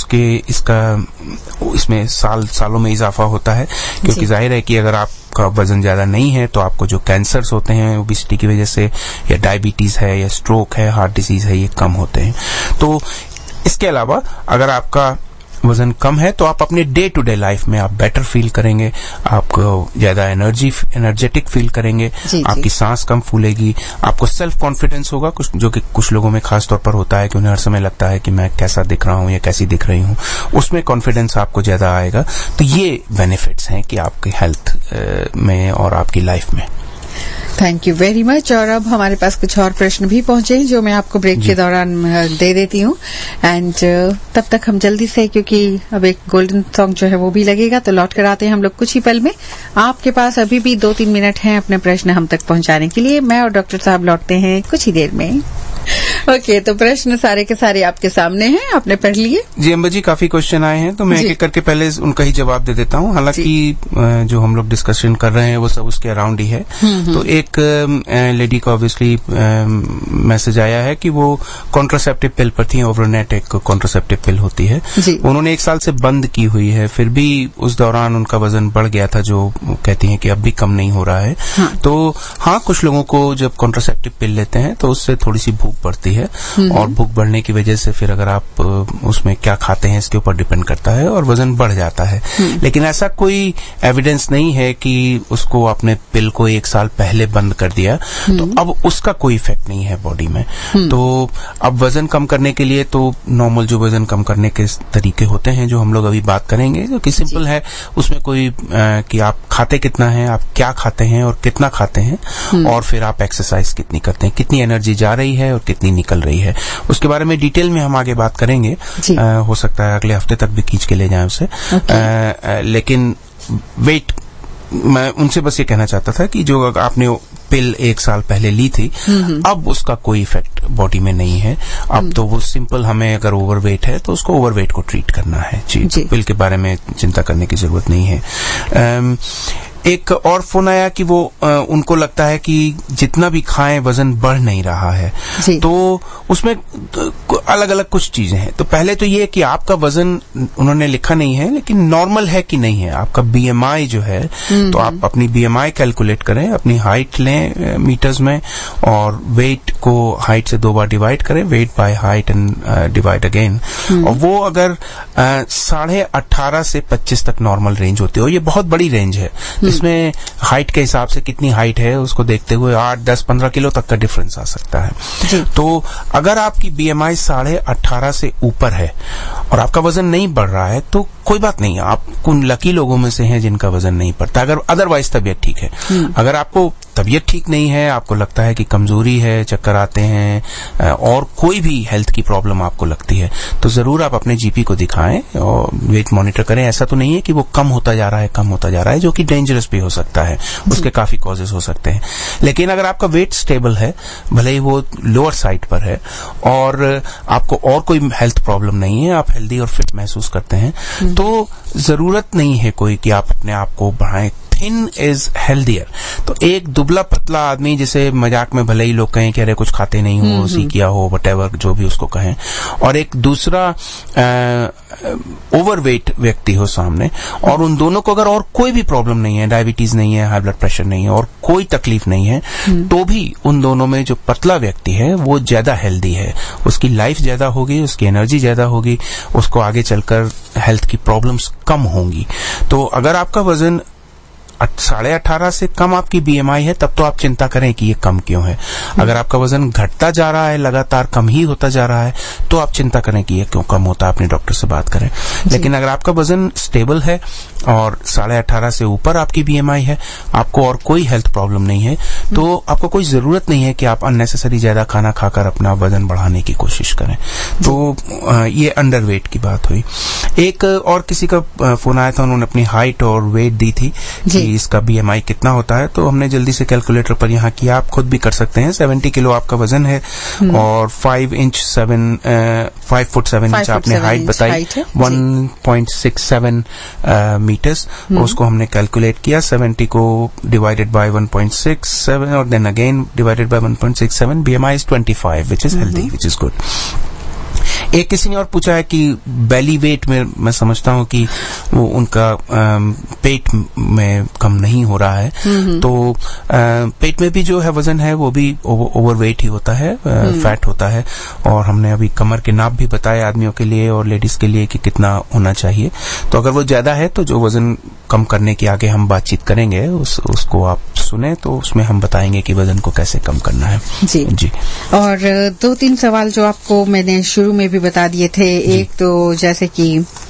इसमें सालों में इजाफा होता है, क्योंकि जाहिर है कि अगर आपका वजन ज्यादा नहीं है तो आपको जो कैंसर्स होते हैं ओबेसिटी की वजह से, या डायबिटीज है, या स्ट्रोक है, हार्ट डिजीज है, ये कम होते हैं। तो इसके अलावा अगर आपका वजन कम है तो आप अपने डे टू डे लाइफ में आप बेटर फील करेंगे, आपको ज्यादा एनर्जेटिक फील करेंगे, आपकी सांस कम फूलेगी, आपको सेल्फ कॉन्फिडेंस होगा, जो कि कुछ लोगों में खास तौर पर होता है कि उन्हें हर समय लगता है कि मैं कैसा दिख रहा हूं या कैसी दिख रही हूं, उसमें कॉन्फिडेंस आपको ज्यादा आएगा। तो ये बेनिफिट्स हैं कि आपकी हेल्थ में और आपकी लाइफ में। Thank you very much. और अब हमारे पास कुछ और प्रश्न भी पहुंचे जो मैं आपको ब्रेक के दौरान दे देती हूँ, एंड तब तक हम जल्दी से, क्योंकि अब एक गोल्डन सॉन्ग जो है वो भी लगेगा, तो लौट कर आते हैं हम लोग कुछ ही पल में। आपके पास अभी भी 2-3 मिनट हैं अपने प्रश्न हम तक पहुंचाने के लिए। मैं और डॉक्टर साहब लौटते हैं कुछ ही देर में। ओके, तो प्रश्न सारे के सारे आपके सामने हैं, आपने पढ़ लिए? जी अम्बा जी, काफी क्वेश्चन आए हैं, तो मैं एक एक करके पहले उनका ही जवाब दे देता हूँ। हालांकि जो हम लोग डिस्कशन कर रहे हैं वो सब उसके अराउंड ही है। तो एक लेडी को ऑब्वियसली मैसेज आया है कि वो कॉन्ट्रासेप्टिव पिल पर थी, ओवरनेट एक कॉन्ट्रासेप्टिव पिल होती है, उन्होंने 1 साल से बंद की हुई है, फिर भी उस दौरान उनका वजन बढ़ गया था, जो कहती हैं कि अब भी कम नहीं हो रहा है। तो हाँ, कुछ लोगों को जब कॉन्ट्रासेप्टिव पिल लेते हैं तो उससे थोड़ी सी भूख बढ़ती है, और भूख बढ़ने की वजह से फिर अगर आप उसमें क्या खाते हैं इसके ऊपर डिपेंड करता है, और वजन बढ़ जाता है। लेकिन ऐसा कोई एविडेंस नहीं है कि उसको आपने पिल को 1 साल पहले बंद कर दिया तो अब उसका कोई इफेक्ट नहीं है बॉडी में। तो अब वजन कम करने के लिए तो नॉर्मल जो वजन कम करने के तरीके होते हैं जो हम लोग अभी बात करेंगे, जो कि सिंपल है, उसमें कोई कि आप खाते कितना है, आप क्या खाते हैं और कितना खाते हैं, और फिर आप एक्सरसाइज कितनी करते हैं, कितनी एनर्जी जा रही है और कितनी निकल रही है, उसके बारे में डिटेल में हम आगे बात करेंगे। हो सकता है अगले हफ्ते तक भी खींच के ले जाएं उसे। लेकिन वेट, मैं उनसे बस ये कहना चाहता था कि जो आपने पिल 1 साल पहले ली थी, अब उसका कोई इफेक्ट बॉडी में नहीं है। अब तो वो सिंपल, हमें अगर ओवरवेट है तो उसको ओवरवेट को ट्रीट करना है। जी, तो पिल के बारे में चिंता करने की जरूरत नहीं है। एक और फोन आया कि वो उनको लगता है कि जितना भी खाएं वजन बढ़ नहीं रहा है, तो उसमें अलग अलग कुछ चीजें हैं। तो पहले तो ये कि आपका वजन उन्होंने लिखा नहीं है, लेकिन नॉर्मल है कि नहीं है आपका बीएमआई जो है, तो आप अपनी बीएमआई कैलकुलेट करें, अपनी हाइट लें मीटर्स में, और वेट को हाइट से 2 बार डिवाइड करें, weight by height and divide again, और वो अगर 18.5 से 25 तक नॉर्मल रेंज होती है, और ये बहुत बड़ी रेंज है, इसमें हाइट के हिसाब से कितनी हाइट है उसको देखते हुए 8, 10, 15 किलो तक का डिफरेंस आ सकता है। तो अगर आपकी बीएमआई 18.5 से ऊपर है और आपका वजन नहीं बढ़ रहा है तो कोई बात नहीं, आप उन लकी लोगों में से हैं जिनका वजन नहीं बढ़ता, अगर अदरवाइज तबीयत ठीक है। अगर आपको तबीयत ठीक नहीं है, आपको लगता है कि कमजोरी है, चक्कर आते हैं, और कोई भी हेल्थ की प्रॉब्लम आपको लगती है, तो जरूर आप अपने जीपी को दिखाएं और वेट मॉनिटर करें। ऐसा तो नहीं है कि वो कम होता जा रहा है, जो कि डेंजरस भी हो सकता है, उसके काफी कॉजेज हो सकते हैं। लेकिन अगर आपका वेट स्टेबल है, भले ही वो लोअर साइड पर है, और आपको और कोई हेल्थ प्रॉब्लम नहीं है, आप हेल्दी और फिट महसूस करते हैं, तो जरूरत नहीं है कोई कि आप अपने आप को बढ़ाएं। Thin is healthier. तो एक दुबला पतला आदमी, जिसे मजाक में भले ही लोग कहें कि अरे कुछ खाते नहीं हो, सीकिया हो, वटेवर जो भी उसको कहें, और एक दूसरा ओवरवेट व्यक्ति हो सामने, और उन दोनों को अगर और कोई भी प्रॉब्लम नहीं है, डायबिटीज नहीं है, हाई ब्लड प्रेशर नहीं है, और कोई तकलीफ नहीं है, तो भी उन दोनों में जो पतला व्यक्ति है वो ज्यादा हेल्दी है, उसकी लाइफ ज्यादा होगी, उसकी एनर्जी ज्यादा होगी, उसको आगे चलकर हेल्थ की प्रॉब्लम्स कम होंगी। तो अगर आपका वजन 18.5 से कम आपकी बीएमआई है, तब तो आप चिंता करें कि ये कम क्यों है। अगर आपका वजन घटता जा रहा है, लगातार कम ही होता जा रहा है, तो आप चिंता करें कि ये क्यों कम होता है, अपने डॉक्टर से बात करें। लेकिन अगर आपका वजन स्टेबल है और 18.5 से ऊपर आपकी बीएमआई है, आपको और कोई हेल्थ प्रॉब्लम नहीं है, तो आपको कोई जरूरत नहीं है कि आप अननेसेसरी ज्यादा खाना खाकर अपना वजन बढ़ाने की कोशिश करें। तो ये अंडरवेट की बात हुई। एक और किसी का फोन आया था, उन्होंने अपनी हाइट और वेट दी थी कि इसका BMI कितना होता है, तो हमने जल्दी से कैलकुलेटर पर यहाँ किया, आप खुद भी कर सकते हैं। 70 किलो आपका वजन है और 5 फुट 7 इंच आपने हाइट बताई, 1.67 मीटर्स, उसको हमने कैलकुलेट किया। 70 को डिवाइडेड बाय 1.67 और then again divided by 1.67, BMI is 25 which is healthy, which is good. एक किसी ने और पूछा है कि बेली वेट में मैं समझता हूँ कि वो उनका पेट में कम नहीं हो रहा है, तो पेट में भी जो है वजन है वो भी ओवरवेट ही होता है, फैट होता है। और हमने अभी कमर के नाप भी बताया आदमियों के लिए और लेडीज के लिए कि कितना होना चाहिए। तो अगर वो ज्यादा है तो जो वजन कम करने के आगे हम बातचीत करेंगे उसको आप सुने, तो उसमें हम बताएंगे कि वजन को कैसे कम करना है। जी। और 2-3 सवाल जो आपको मैंने शुरू में भी बता दिए थे। एक तो जैसे कि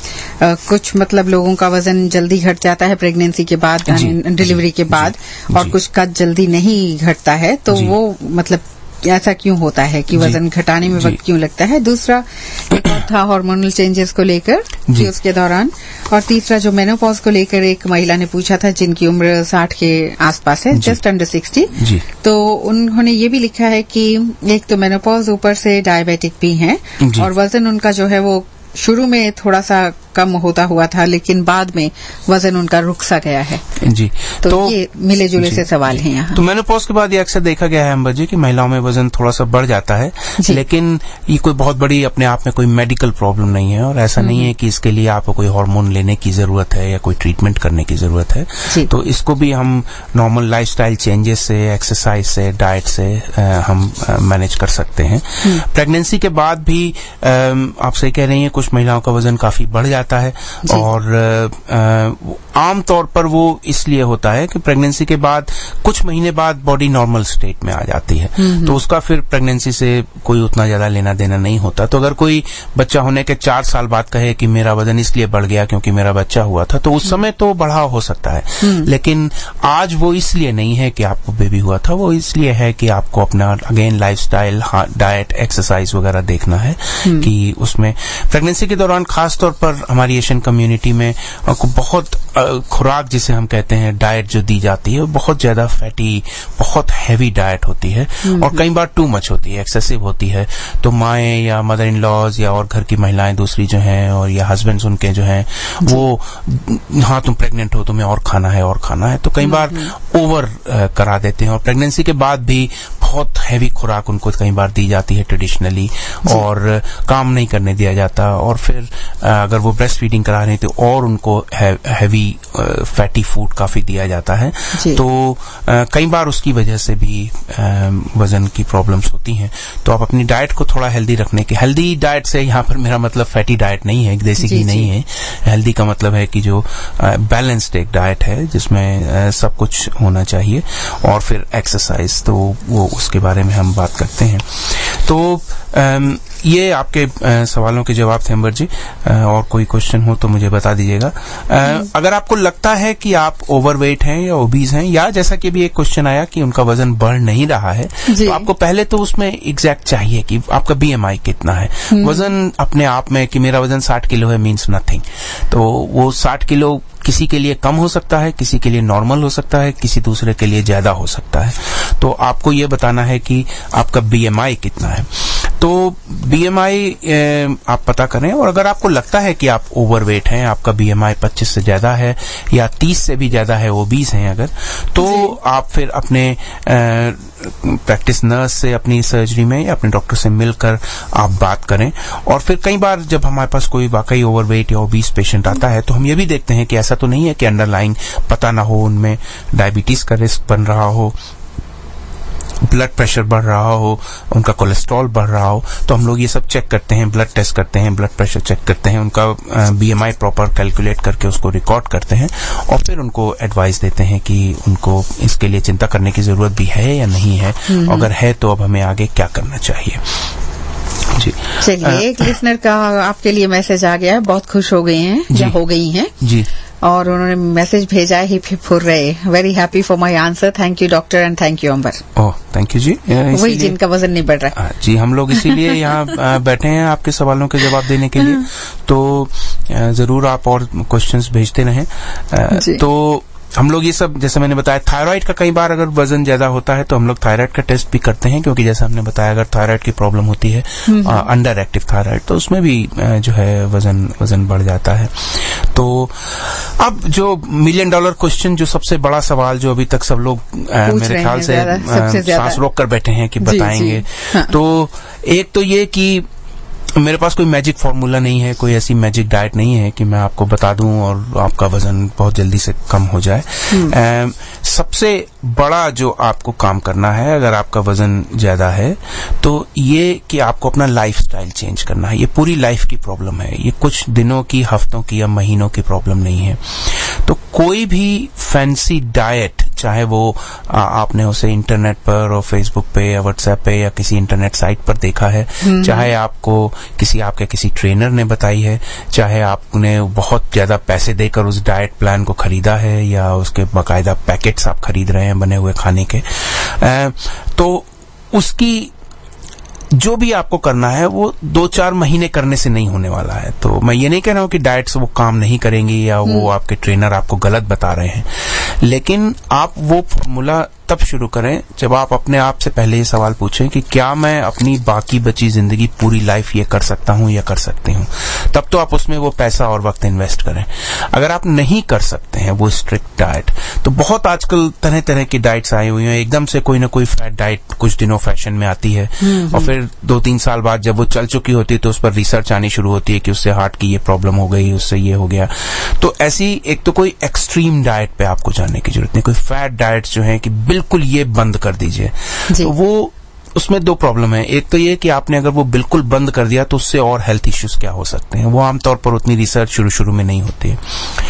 कुछ मतलब लोगों का वजन जल्दी घट जाता है प्रेगनेंसी के बाद, डिलीवरी के बाद, और कुछ का जल्दी नहीं घटता है, तो वो मतलब ऐसा क्यों होता है कि वजन घटाने में वक्त क्यों लगता है? दूसरा एक और था हार्मोनल चेंजेस को लेकर कि उसके दौरान, और तीसरा जो मेनोपॉज को लेकर एक महिला ने पूछा था जिनकी उम्र 60 के आसपास है, जस्ट अंडर 60, तो उन्होंने ये भी लिखा है कि एक तो मेनोपॉज, ऊपर से डायबिटिक भी हैं और वजन उनका जो है वो शुरू में थोड़ा सा कम होता हुआ था, लेकिन बाद में वजन उनका रुक सा गया है। जी, तो ये मिले जुले से सवाल हैं यहाँ। तो मेनोपॉज के बाद ये अक्सर देखा गया है अंबर जी कि महिलाओं में वजन थोड़ा सा बढ़ जाता है, लेकिन ये कोई बहुत बड़ी अपने आप में कोई मेडिकल प्रॉब्लम नहीं है, और ऐसा नहीं है कि इसके लिए आपको कोई हार्मोन लेने की जरूरत है या कोई ट्रीटमेंट करने की जरूरत है। तो इसको भी हम नॉर्मल लाइफस्टाइल चेंजेस से, एक्सरसाइज से, डाइट से हम मैनेज कर सकते हैं। प्रेगनेंसी के बाद भी आप सही कह रही हैं, कुछ महिलाओं का वजन काफी बढ़ जाता है, और आमतौर पर वो इसलिए होता है कि प्रेगनेंसी के बाद कुछ महीने बाद बॉडी नॉर्मल स्टेट में आ जाती है, तो उसका फिर प्रेगनेंसी से कोई उतना ज्यादा लेना देना नहीं होता। तो अगर कोई बच्चा होने के 4 साल बाद कहे कि मेरा वजन इसलिए बढ़ गया क्योंकि मेरा बच्चा हुआ था, तो उस समय तो बढ़ा हो सकता है, लेकिन आज वो इसलिए नहीं है कि आपको बेबी हुआ था, वो इसलिए है कि आपको अपना अगेन लाइफस्टाइल, डाइट, एक्सरसाइज वगैरह देखना है कि उसमें प्रेगनेंसी के दौरान खासतौर पर हमारी एशियन कम्युनिटी में बहुत खुराक जिसे हम कहते हैं, डाइट जो दी जाती है वो बहुत ज्यादा फैटी, बहुत हैवी डाइट होती है, और कई बार टू मच होती है, एक्सेसिव होती है। तो माएँ या मदर इन लॉज या और घर की महिलाएं दूसरी जो हैं, और या हस्बैंड्स उनके जो हैं, वो हाँ तुम प्रेग्नेंट हो, तुम्हें और खाना है, तो कई बार ओवर करा देते हैं, और प्रेगनेंसी के बाद भी बहुत हैवी खुराक उनको कई बार दी जाती है ट्रेडिशनली, और काम नहीं करने दिया जाता, और फिर अगर वो ब्रेस्ट फीडिंग करा रहे हैं तो और उनको हैवी फैटी फूड काफी दिया जाता है, तो कई बार उसकी वजह से भी वजन की प्रॉब्लम्स होती हैं। तो आप अपनी डाइट को थोड़ा हेल्दी रखने के, हेल्दी डाइट से यहाँ पर मेरा मतलब फैटी डाइट नहीं है, देसी घी नहीं है, हेल्दी का मतलब है कि जो बैलेंस्ड एक डाइट है जिसमें सब कुछ होना चाहिए, और फिर एक्सरसाइज, तो वो उसके बारे में हम बात करते हैं। तो ये आपके सवालों के जवाब थे अंबर जी, और कोई क्वेश्चन हो तो मुझे बता दीजिएगा। अगर आपको लगता है कि आप ओवरवेट हैं या ओबीज हैं, या जैसा कि भी एक क्वेश्चन आया कि उनका वजन बढ़ नहीं रहा है, तो आपको पहले तो उसमें एग्जैक्ट चाहिए कि आपका BMI कितना है। वजन अपने आप में कि मेरा वजन 60 किलो है मीन्स नथिंग, तो वो 60 किलो किसी के लिए कम हो सकता है, किसी के लिए नॉर्मल हो सकता है, किसी दूसरे के लिए ज्यादा हो सकता है। तो आपको ये बताना है कि आपका BMI कितना है। तो BMI आप पता करें, और अगर आपको लगता है कि आप ओवरवेट हैं, आपका BMI 25 से ज्यादा है या 30 से भी ज्यादा है, ओबीज हैं अगर, तो आप फिर अपने प्रैक्टिस नर्स से, अपनी सर्जरी में या अपने डॉक्टर से मिलकर आप बात करें। और फिर कई बार जब हमारे पास कोई वाकई ओवरवेट या ओबीज पेशेंट आता है, तो हम ये भी देखते हैं कि ऐसा तो नहीं है कि अंडरलाइंग पता ना हो, उनमें डायबिटीज का रिस्क बन रहा हो, ब्लड प्रेशर बढ़ रहा हो, उनका कोलेस्ट्रॉल बढ़ रहा हो, तो हम लोग ये सब चेक करते हैं, ब्लड टेस्ट करते हैं, ब्लड प्रेशर चेक करते हैं, उनका BMI प्रॉपर कैलकुलेट करके उसको रिकॉर्ड करते हैं, और फिर उनको एडवाइस देते हैं कि उनको इसके लिए चिंता करने की जरूरत भी है या नहीं है, अगर है तो अब हमें आगे क्या करना चाहिए। जी चलिए, एक लिसनर का आपके लिए मैसेज आ गया है, बहुत खुश हो गए हैं या हो गई हैं जी, और उन्होंने मैसेज भेजा है, ही फुर रहे, very happy for my answer, thank you doctor and thank you Ambar. Oh thank you जी। वही जिनका वजन नहीं बढ़ रहा है जी, हम लोग इसीलिए यहाँ बैठे हैं आपके सवालों के जवाब देने के लिए, तो जरूर आप और क्वेश्चंस भेजते रहें। तो हम लोग ये सब, जैसे मैंने बताया, थायराइड का कई बार अगर वजन ज्यादा होता है तो हम लोग थायराइड का टेस्ट भी करते हैं, क्योंकि जैसे हमने बताया अगर थायराइड की प्रॉब्लम होती है, अंडर एक्टिव थायराइड, तो उसमें भी जो है वजन बढ़ जाता है। तो अब जो $1 मिलियन क्वेश्चन, जो सबसे बड़ा सवाल जो अभी तक सब लोग मेरे ख्याल से सांस रोक कर बैठे हैं कि बताएंगे, तो एक तो ये कि मेरे पास कोई मैजिक फॉर्मूला नहीं है, कोई ऐसी मैजिक डाइट नहीं है कि मैं आपको बता दूं और आपका वजन बहुत जल्दी से कम हो जाए। सबसे बड़ा जो आपको काम करना है अगर आपका वजन ज्यादा है, तो ये कि आपको अपना लाइफस्टाइल चेंज करना है। ये पूरी लाइफ की प्रॉब्लम है, ये कुछ दिनों की, हफ्तों की या महीनों की प्रॉब्लम नहीं है। तो कोई भी फैंसी डाइट, चाहे वो आपने उसे इंटरनेट पर और फेसबुक पे या व्हाट्सएप पे या किसी इंटरनेट साइट पर देखा है, चाहे आपको किसी ट्रेनर ने बताई है, चाहे आपने बहुत ज्यादा पैसे देकर उस डाइट प्लान को खरीदा है या उसके बाकायदा पैकेट्स आप खरीद रहे हैं बने हुए खाने के, तो उसकी जो भी आपको करना है वो 2-4 महीने करने से नहीं होने वाला है। तो मैं ये नहीं कह रहा हूं कि डाइट से वो काम नहीं करेंगी या वो आपके ट्रेनर आपको गलत बता रहे हैं, लेकिन आप वो फॉर्मूला तब शुरू करें जब आप अपने आप से पहले ये सवाल पूछें कि क्या मैं अपनी बाकी बची जिंदगी, पूरी लाइफ ये कर सकता हूं या कर सकती हूं। तब तो आप उसमें वो पैसा और वक्त इन्वेस्ट करें। अगर आप नहीं कर सकते हैं वो स्ट्रिक्ट डाइट, तो बहुत आजकल तरह तरह की डाइट्स आई हुई हैं। एकदम से कोई ना कोई फैट डाइट कुछ दिनों फैशन में आती है और फिर 2-3 साल बाद जब वो चल चुकी होती है तो उस पर रिसर्च आनी शुरू होती है कि उससे हार्ट की ये प्रॉब्लम हो गई, उससे ये हो गया। तो ऐसी एक तो कोई एक्सट्रीम डाइट पे आपको जाने की जरूरत नहीं। कोई फैट डाइट्स जो है कि बिल्कुल ये बंद कर दीजिए, तो वो उसमें 2 प्रॉब्लम है। एक तो ये कि आपने अगर वो बिल्कुल बंद कर दिया तो उससे और हेल्थ इश्यूज क्या हो सकते हैं, वो आमतौर पर उतनी रिसर्च शुरू में नहीं होती है,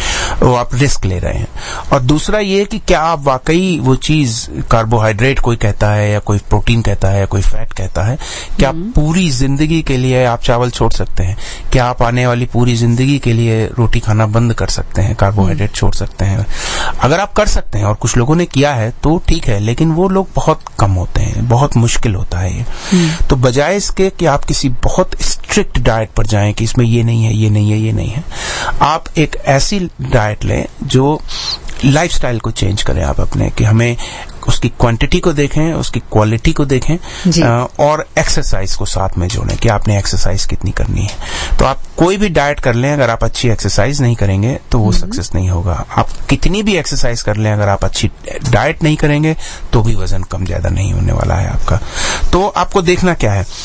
वो आप रिस्क ले रहे हैं। और दूसरा ये कि क्या आप वाकई वो चीज, कार्बोहाइड्रेट कोई कहता है या कोई प्रोटीन कहता है या कोई फैट कहता है, क्या पूरी जिंदगी के लिए आप चावल छोड़ सकते हैं? क्या आप आने वाली पूरी जिंदगी के लिए रोटी खाना बंद कर सकते हैं, कार्बोहाइड्रेट छोड़ सकते हैं? अगर आप कर सकते हैं और कुछ लोगों ने किया है तो ठीक है, लेकिन वो लोग बहुत कम होते हैं, बहुत मुश्किल होता है ये। तो बजाय इसके कि आप किसी बहुत स्ट्रिक्ट डाइट पर जाएं कि इसमें ये नहीं है, ये नहीं है, ये नहीं है, आप एक ऐसी डाइट लें जो लाइफस्टाइल को चेंज करें आप अपने, कि हमें उसकी क्वांटिटी को देखें, उसकी क्वालिटी को देखें और एक्सरसाइज को साथ में जोड़ें कि आपने एक्सरसाइज कितनी करनी है। तो आप कोई भी डाइट कर लें, अगर आप अच्छी एक्सरसाइज नहीं करेंगे तो वो सक्सेस नहीं होगा। आप कितनी भी एक्सरसाइज कर लें, अगर आप अच्छी डाइट नहीं करेंगे तो भी वजन कम ज्यादा नहीं होने वाला है आपका। तो आपको देखना क्या है?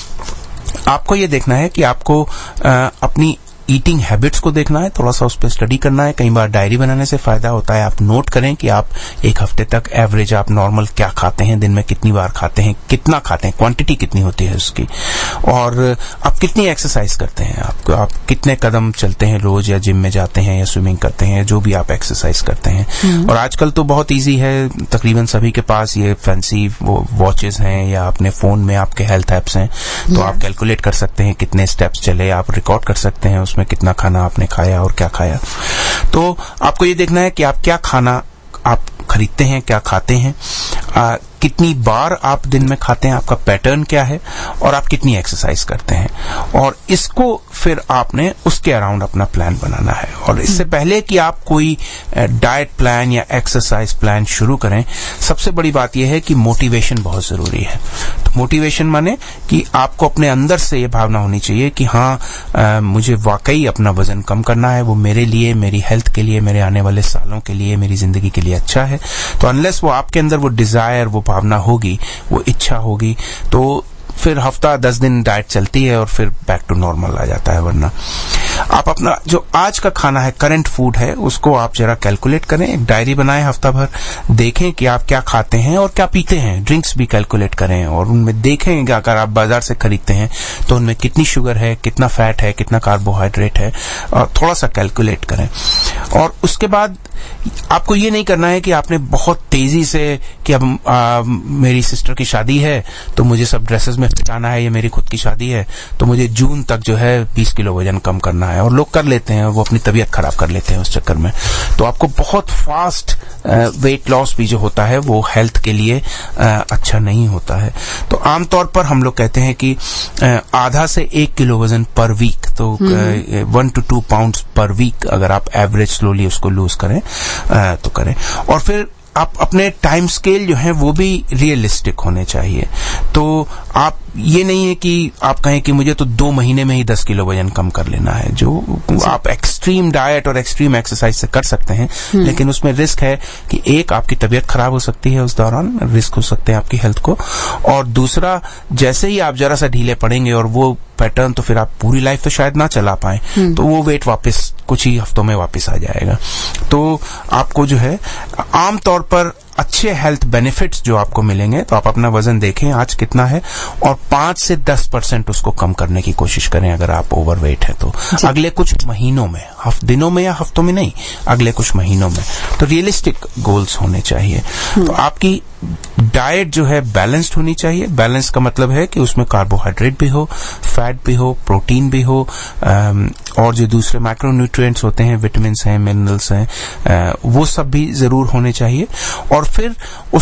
आपको ये देखना है कि आपको अपनी ईटिंग हैबिट्स को देखना है, थोड़ा सा उस पर स्टडी करना है। कई बार डायरी बनाने से फायदा होता है। आप नोट करें कि आप एक हफ्ते तक एवरेज आप नॉर्मल क्या खाते हैं, दिन में कितनी बार खाते हैं, कितना खाते हैं, क्वांटिटी कितनी होती है उसकी, और आप कितनी एक्सरसाइज करते हैं, आप कितने कदम चलते हैं रोज, या जिम में जाते हैं या स्विमिंग करते हैं, जो भी आप एक्सरसाइज करते हैं। और आजकल तो बहुत ईजी है, तकरीबन सभी के पास ये फैंसी वो वॉचेस हैं या अपने फोन में आपके हेल्थ एप्स हैं, तो आप कैलकुलेट कर सकते हैं कितने स्टेप्स चले, आप रिकॉर्ड कर सकते हैं उसमें कितना खाना आपने खाया और क्या खाया। तो आपको ये देखना है कि आप क्या खाना आप खरीदते हैं, क्या खाते हैं, कितनी बार आप दिन में खाते हैं, आपका पैटर्न क्या है, और आप कितनी एक्सरसाइज करते हैं, और इसको फिर आपने उसके अराउंड अपना प्लान बनाना है। और इससे पहले कि आप कोई डाइट प्लान या एक्सरसाइज प्लान शुरू करें, सबसे बड़ी बात यह है कि मोटिवेशन बहुत जरूरी है। तो मोटिवेशन माने कि आपको अपने अंदर से ये भावना होनी चाहिए कि हाँ, मुझे वाकई अपना वजन कम करना है, वो मेरे लिए, मेरी हेल्थ के लिए, मेरे आने वाले सालों के लिए, मेरी जिंदगी के लिए अच्छा है। तो अनलेस वो आपके अंदर वो डिजायर, वो भावना होगी, वो इच्छा होगी, तो फिर हफ्ता 10 दिन डाइट चलती है और फिर बैक टू नॉर्मल आ जाता है। वरना आप अपना जो आज का खाना है, करंट फूड है, उसको आप जरा कैलकुलेट करें, एक डायरी बनाएं, हफ्ता भर देखें कि आप क्या खाते हैं और क्या पीते हैं, ड्रिंक्स भी कैलकुलेट करें, और उनमें देखें कि अगर आप बाजार से खरीदते हैं तो उनमें कितनी शुगर है, कितना फैट है, कितना कार्बोहाइड्रेट है, और थोड़ा सा कैलकुलेट करें। और उसके बाद आपको ये नहीं करना है कि आपने बहुत तेजी से कि अब मेरी सिस्टर की शादी है तो मुझे सब ड्रेसेस में फिट आना है, ये मेरी खुद की शादी है तो मुझे जून तक जो है 20 किलो वजन कम करना है, और लोग कर लेते हैं, वो अपनी तबीयत खराब कर लेते हैं उस चक्कर में। तो आपको बहुत फास्ट वेट लॉस भी जो होता है वो हेल्थ के लिए अच्छा नहीं होता है। तो आमतौर पर हम लोग कहते हैं कि आधा से 1 किलो वजन पर वीक, तो 1 to 2 पाउंड्स पर वीक अगर आप एवरेज स्लोली उसको लूज करें तो करें। और फिर आप अपने टाइम स्केल जो है वो भी रियलिस्टिक होने चाहिए। तो आप ये नहीं है कि आप कहें कि मुझे तो 2 महीने में ही 10 किलो वजन कम कर लेना है, जो आप एक्सट्रीम डाइट और एक्सट्रीम एक्सरसाइज से कर सकते हैं, लेकिन उसमें रिस्क है कि एक, आपकी तबीयत खराब हो सकती है, उस दौरान रिस्क हो सकते हैं आपकी हेल्थ को, और दूसरा, जैसे ही आप जरा सा ढीले पड़ेंगे और वो पैटर्न, तो फिर आप पूरी लाइफ तो शायद ना चला पाए, तो वो वेट वापस कुछ ही हफ्तों में वापस आ जाएगा। तो आपको जो है आमतौर पर अच्छे हेल्थ बेनिफिट्स जो आपको मिलेंगे, तो आप अपना वजन देखें आज कितना है और 5 से 10% उसको कम करने की कोशिश करें अगर आप ओवरवेट है तो। अगले कुछ महीनों में, दिनों में या हफ्तों में नहीं, अगले कुछ महीनों में। तो रियलिस्टिक गोल्स होने चाहिए। तो आपकी डाइट जो है बैलेंस्ड होनी चाहिए। बैलेंस का मतलब है कि उसमें कार्बोहाइड्रेट भी हो, फैट भी हो, प्रोटीन भी हो, और जो दूसरे माइक्रोन्यूट्रिएंट्स होते हैं, विटामिन्स हैं, मिनरल्स हैं, वो सब भी जरूर होने चाहिए। और फिर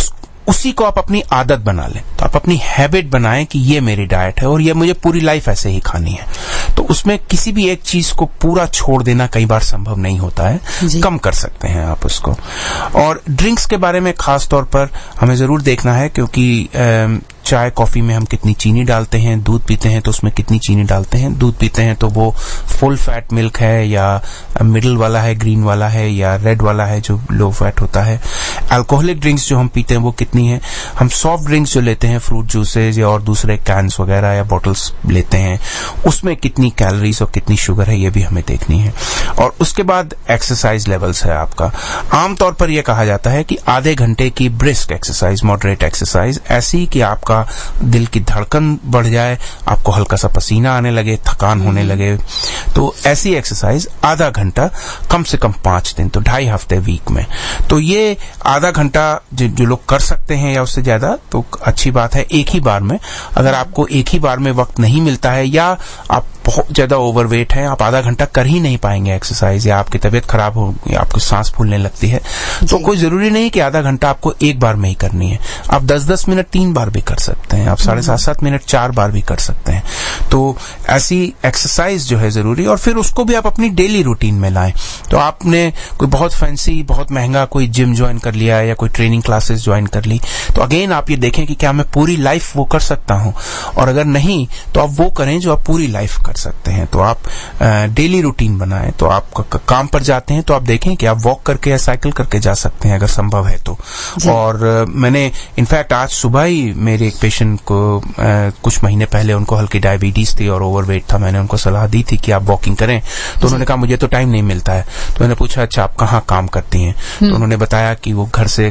उसी को आप अपनी आदत बना लें। तो आप अपनी हैबिट बनाएं कि ये मेरी डाइट है और ये मुझे पूरी लाइफ ऐसे ही खानी है। तो उसमें किसी भी एक चीज को पूरा छोड़ देना कई बार संभव नहीं होता है, कम कर सकते हैं आप उसको। और ड्रिंक्स के बारे में खास तौर पर हमें जरूर देखना है, क्योंकि चाय कॉफी में हम कितनी चीनी डालते हैं, दूध पीते हैं तो उसमें कितनी चीनी डालते हैं, दूध पीते हैं तो वो फुल फैट मिल्क है या मिडिल वाला है, ग्रीन वाला है, या रेड वाला है जो लो फैट होता है। अल्कोहलिक ड्रिंक्स जो हम पीते हैं वो कितनी है, हम सॉफ्ट ड्रिंक्स जो लेते हैं, फ्रूट जूसेज या और दूसरे कैंस वगैरह या बॉटल्स लेते हैं, उसमें कितनी कैलोरीज और कितनी शुगर है, ये भी हमें देखनी है। और उसके बाद एक्सरसाइज लेवल्स है आपका। आमतौर पर यह कहा जाता है कि आधे घंटे की ब्रिस्क एक्सरसाइज, मॉडरेट एक्सरसाइज, ऐसी कि आपका दिल की धड़कन बढ़ जाए, आपको हल्का सा पसीना आने लगे, थकान होने लगे, तो ऐसी एक्सरसाइज आधा घंटा, कम से कम 5 दिन, तो 2.5 हफ्ते वीक में। तो ये आधा घंटा जो लोग कर सकते हैं या उससे ज्यादा, तो अच्छी बात है एक ही बार में। अगर आपको एक ही बार में वक्त नहीं मिलता है या आप बहुत ज्यादा ओवरवेट है, आप आधा घंटा कर ही नहीं पाएंगे एक्सरसाइज, या आपकी तबीयत खराब हो या आपको सांस फूलने लगती है, तो कोई जरूरी नहीं कि आधा घंटा आपको एक बार में ही करनी है। आप 10-10 मिनट 3 बार भी कर सकते हैं, आप 7.5-7 मिनट 4 बार भी कर सकते हैं। तो ऐसी एक्सरसाइज जो है जरूरी, और फिर उसको भी आप अपनी डेली रूटीन में लाएं। तो आपने कोई बहुत फैंसी, बहुत महंगा कोई जिम ज्वाइन कर लिया या कोई ट्रेनिंग क्लासेस ज्वाइन कर ली, तो अगेन आप ये देखें कि क्या मैं पूरी लाइफ वो कर सकता हूं, और अगर नहीं तो आप वो करें जो आप पूरी लाइफ कर सकते हैं। तो आप डेली रूटीन बनाएं। तो आप काम पर जाते हैं तो आप देखें कि आप वॉक करके या साइकिल करके जा सकते हैं अगर संभव है तो। और मैंने इनफैक्ट आज सुबह ही मेरे एक पेशेंट को कुछ महीने पहले उनको हल्की डायबिटीज थी और ओवरवेट था, मैंने उनको सलाह दी थी कि आप वॉकिंग करें, तो उन्होंने कहा मुझे तो टाइम नहीं मिलता है। तो मैंने पूछा अच्छा आप कहाँ काम करती हैं? तो उन्होंने बताया कि वो घर से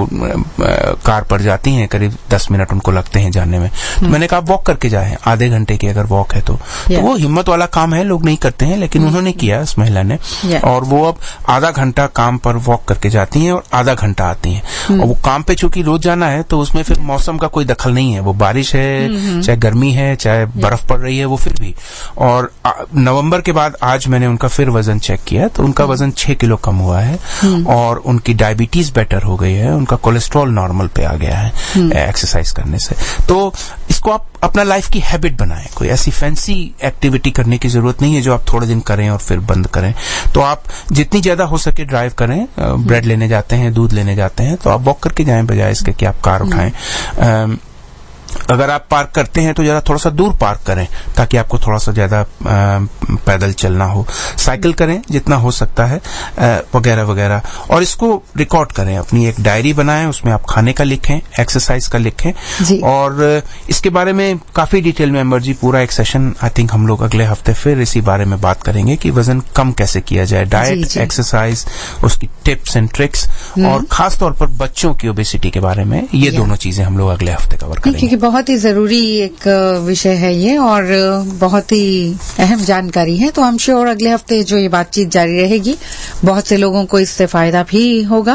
कार पर जाती हैं, करीब 10 मिनट उनको लगते हैं जाने में। तो मैंने कहा आप वॉक करके जाएं, आधे घंटे की अगर वॉक है तो वो हिम्मत वाला काम है, लोग नहीं करते हैं, लेकिन उन्होंने किया इस महिला ने, और वो अब आधा घंटा काम पर वॉक करके जाती हैं और आधा घंटा आती हैं। और वो काम पे चूंकि रोज जाना है तो उसमें फिर मौसम का कोई दखल नहीं है, वो बारिश है चाहे गर्मी है चाहे बर्फ पड़ रही है, वो फिर भी। और नवंबर के बाद आज मैंने उनका फिर वजन चेक किया तो उनका वजन 6 किलो कम हुआ है और उनकी डायबिटीज बेटर हो गई है, उनका कोलेस्ट्रॉल नॉर्मल पे आ गया है एक्सरसाइज करने से। तो इसको आप अपना लाइफ की हैबिट बनाएं। कोई ऐसी फैंसी एक्टिविटी करने की जरूरत नहीं है जो आप थोड़े दिन करें और फिर बंद करें। तो आप जितनी ज्यादा हो सके ड्राइव करें, ब्रेड लेने जाते हैं, दूध लेने जाते हैं, तो आप वॉक करके जाएं बजाय इसके कि आप कार उठाएं। अगर आप पार्क करते हैं तो जरा थोड़ा सा दूर पार्क करें ताकि आपको थोड़ा सा ज्यादा पैदल चलना हो। साइकिल करें जितना हो सकता है, वगैरह वगैरह। और इसको रिकॉर्ड करें, अपनी एक डायरी बनाएं, उसमें आप खाने का लिखें, एक्सरसाइज का लिखें। और इसके बारे में काफी डिटेल में अमर जी पूरा एक सेशन आई थिंक हम लोग अगले हफ्ते फिर इसी बारे में बात करेंगे कि वजन कम कैसे किया जाए, डाइट, एक्सरसाइज, उसकी टिप्स एंड ट्रिक्स, और खास तौर पर बच्चों की ओबेसिटी के बारे में। ये दोनों चीजें हम लोग अगले हफ्ते कवर करेंगे। बहुत ही जरूरी एक विषय है ये और बहुत ही अहम जानकारी है। तो हम श्योर अगले हफ्ते जो ये बातचीत जारी रहेगी, बहुत से लोगों को इससे फायदा भी होगा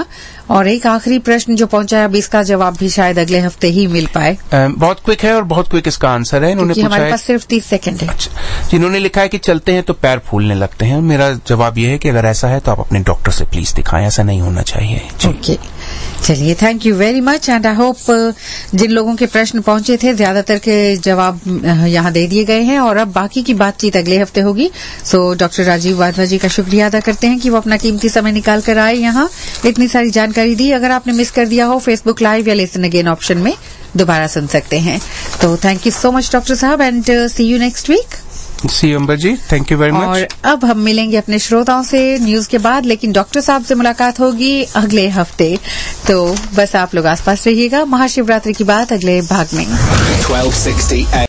और एक आखिरी प्रश्न जो पहुंचा है, अब इसका जवाब भी शायद अगले हफ्ते ही मिल पाए। बहुत क्विक है और बहुत क्विक इसका आंसर है। इन्होंने पूछा हमारे पास सिर्फ 30 सेकंड है। जिन्होंने लिखा है कि चलते हैं तो पैर फूलने लगते हैं। मेरा जवाब यह है कि अगर ऐसा है तो आप अपने डॉक्टर से प्लीज दिखाएं, ऐसा नहीं होना चाहिए। ओके, चलिए, thank you very much and I hope जिन लोगों के प्रश्न पहुंचे थे ज्यादातर के जवाब यहाँ दे दिए गए हैं और अब बाकी की बातचीत अगले हफ्ते होगी। सो डॉक्टर राजीव वाधवा जी का शुक्रिया अदा करते हैं कि वो अपना कीमती समय निकाल कर आए, यहाँ इतनी सारी जानकारी दी। अगर आपने मिस कर दिया हो, फेसबुक लाइव या लिसन अगेन ऑप्शन में दोबारा सुन सकते हैं। तो thank you so much doctor साहब and see you next week. See Ambar ji, thank you very much. और अब हम मिलेंगे अपने श्रोताओं से न्यूज के बाद, लेकिन डॉक्टर साहब से मुलाकात होगी अगले हफ्ते। तो बस आप लोग आसपास रहिएगा। महाशिवरात्रि की बात अगले भाग में। 1260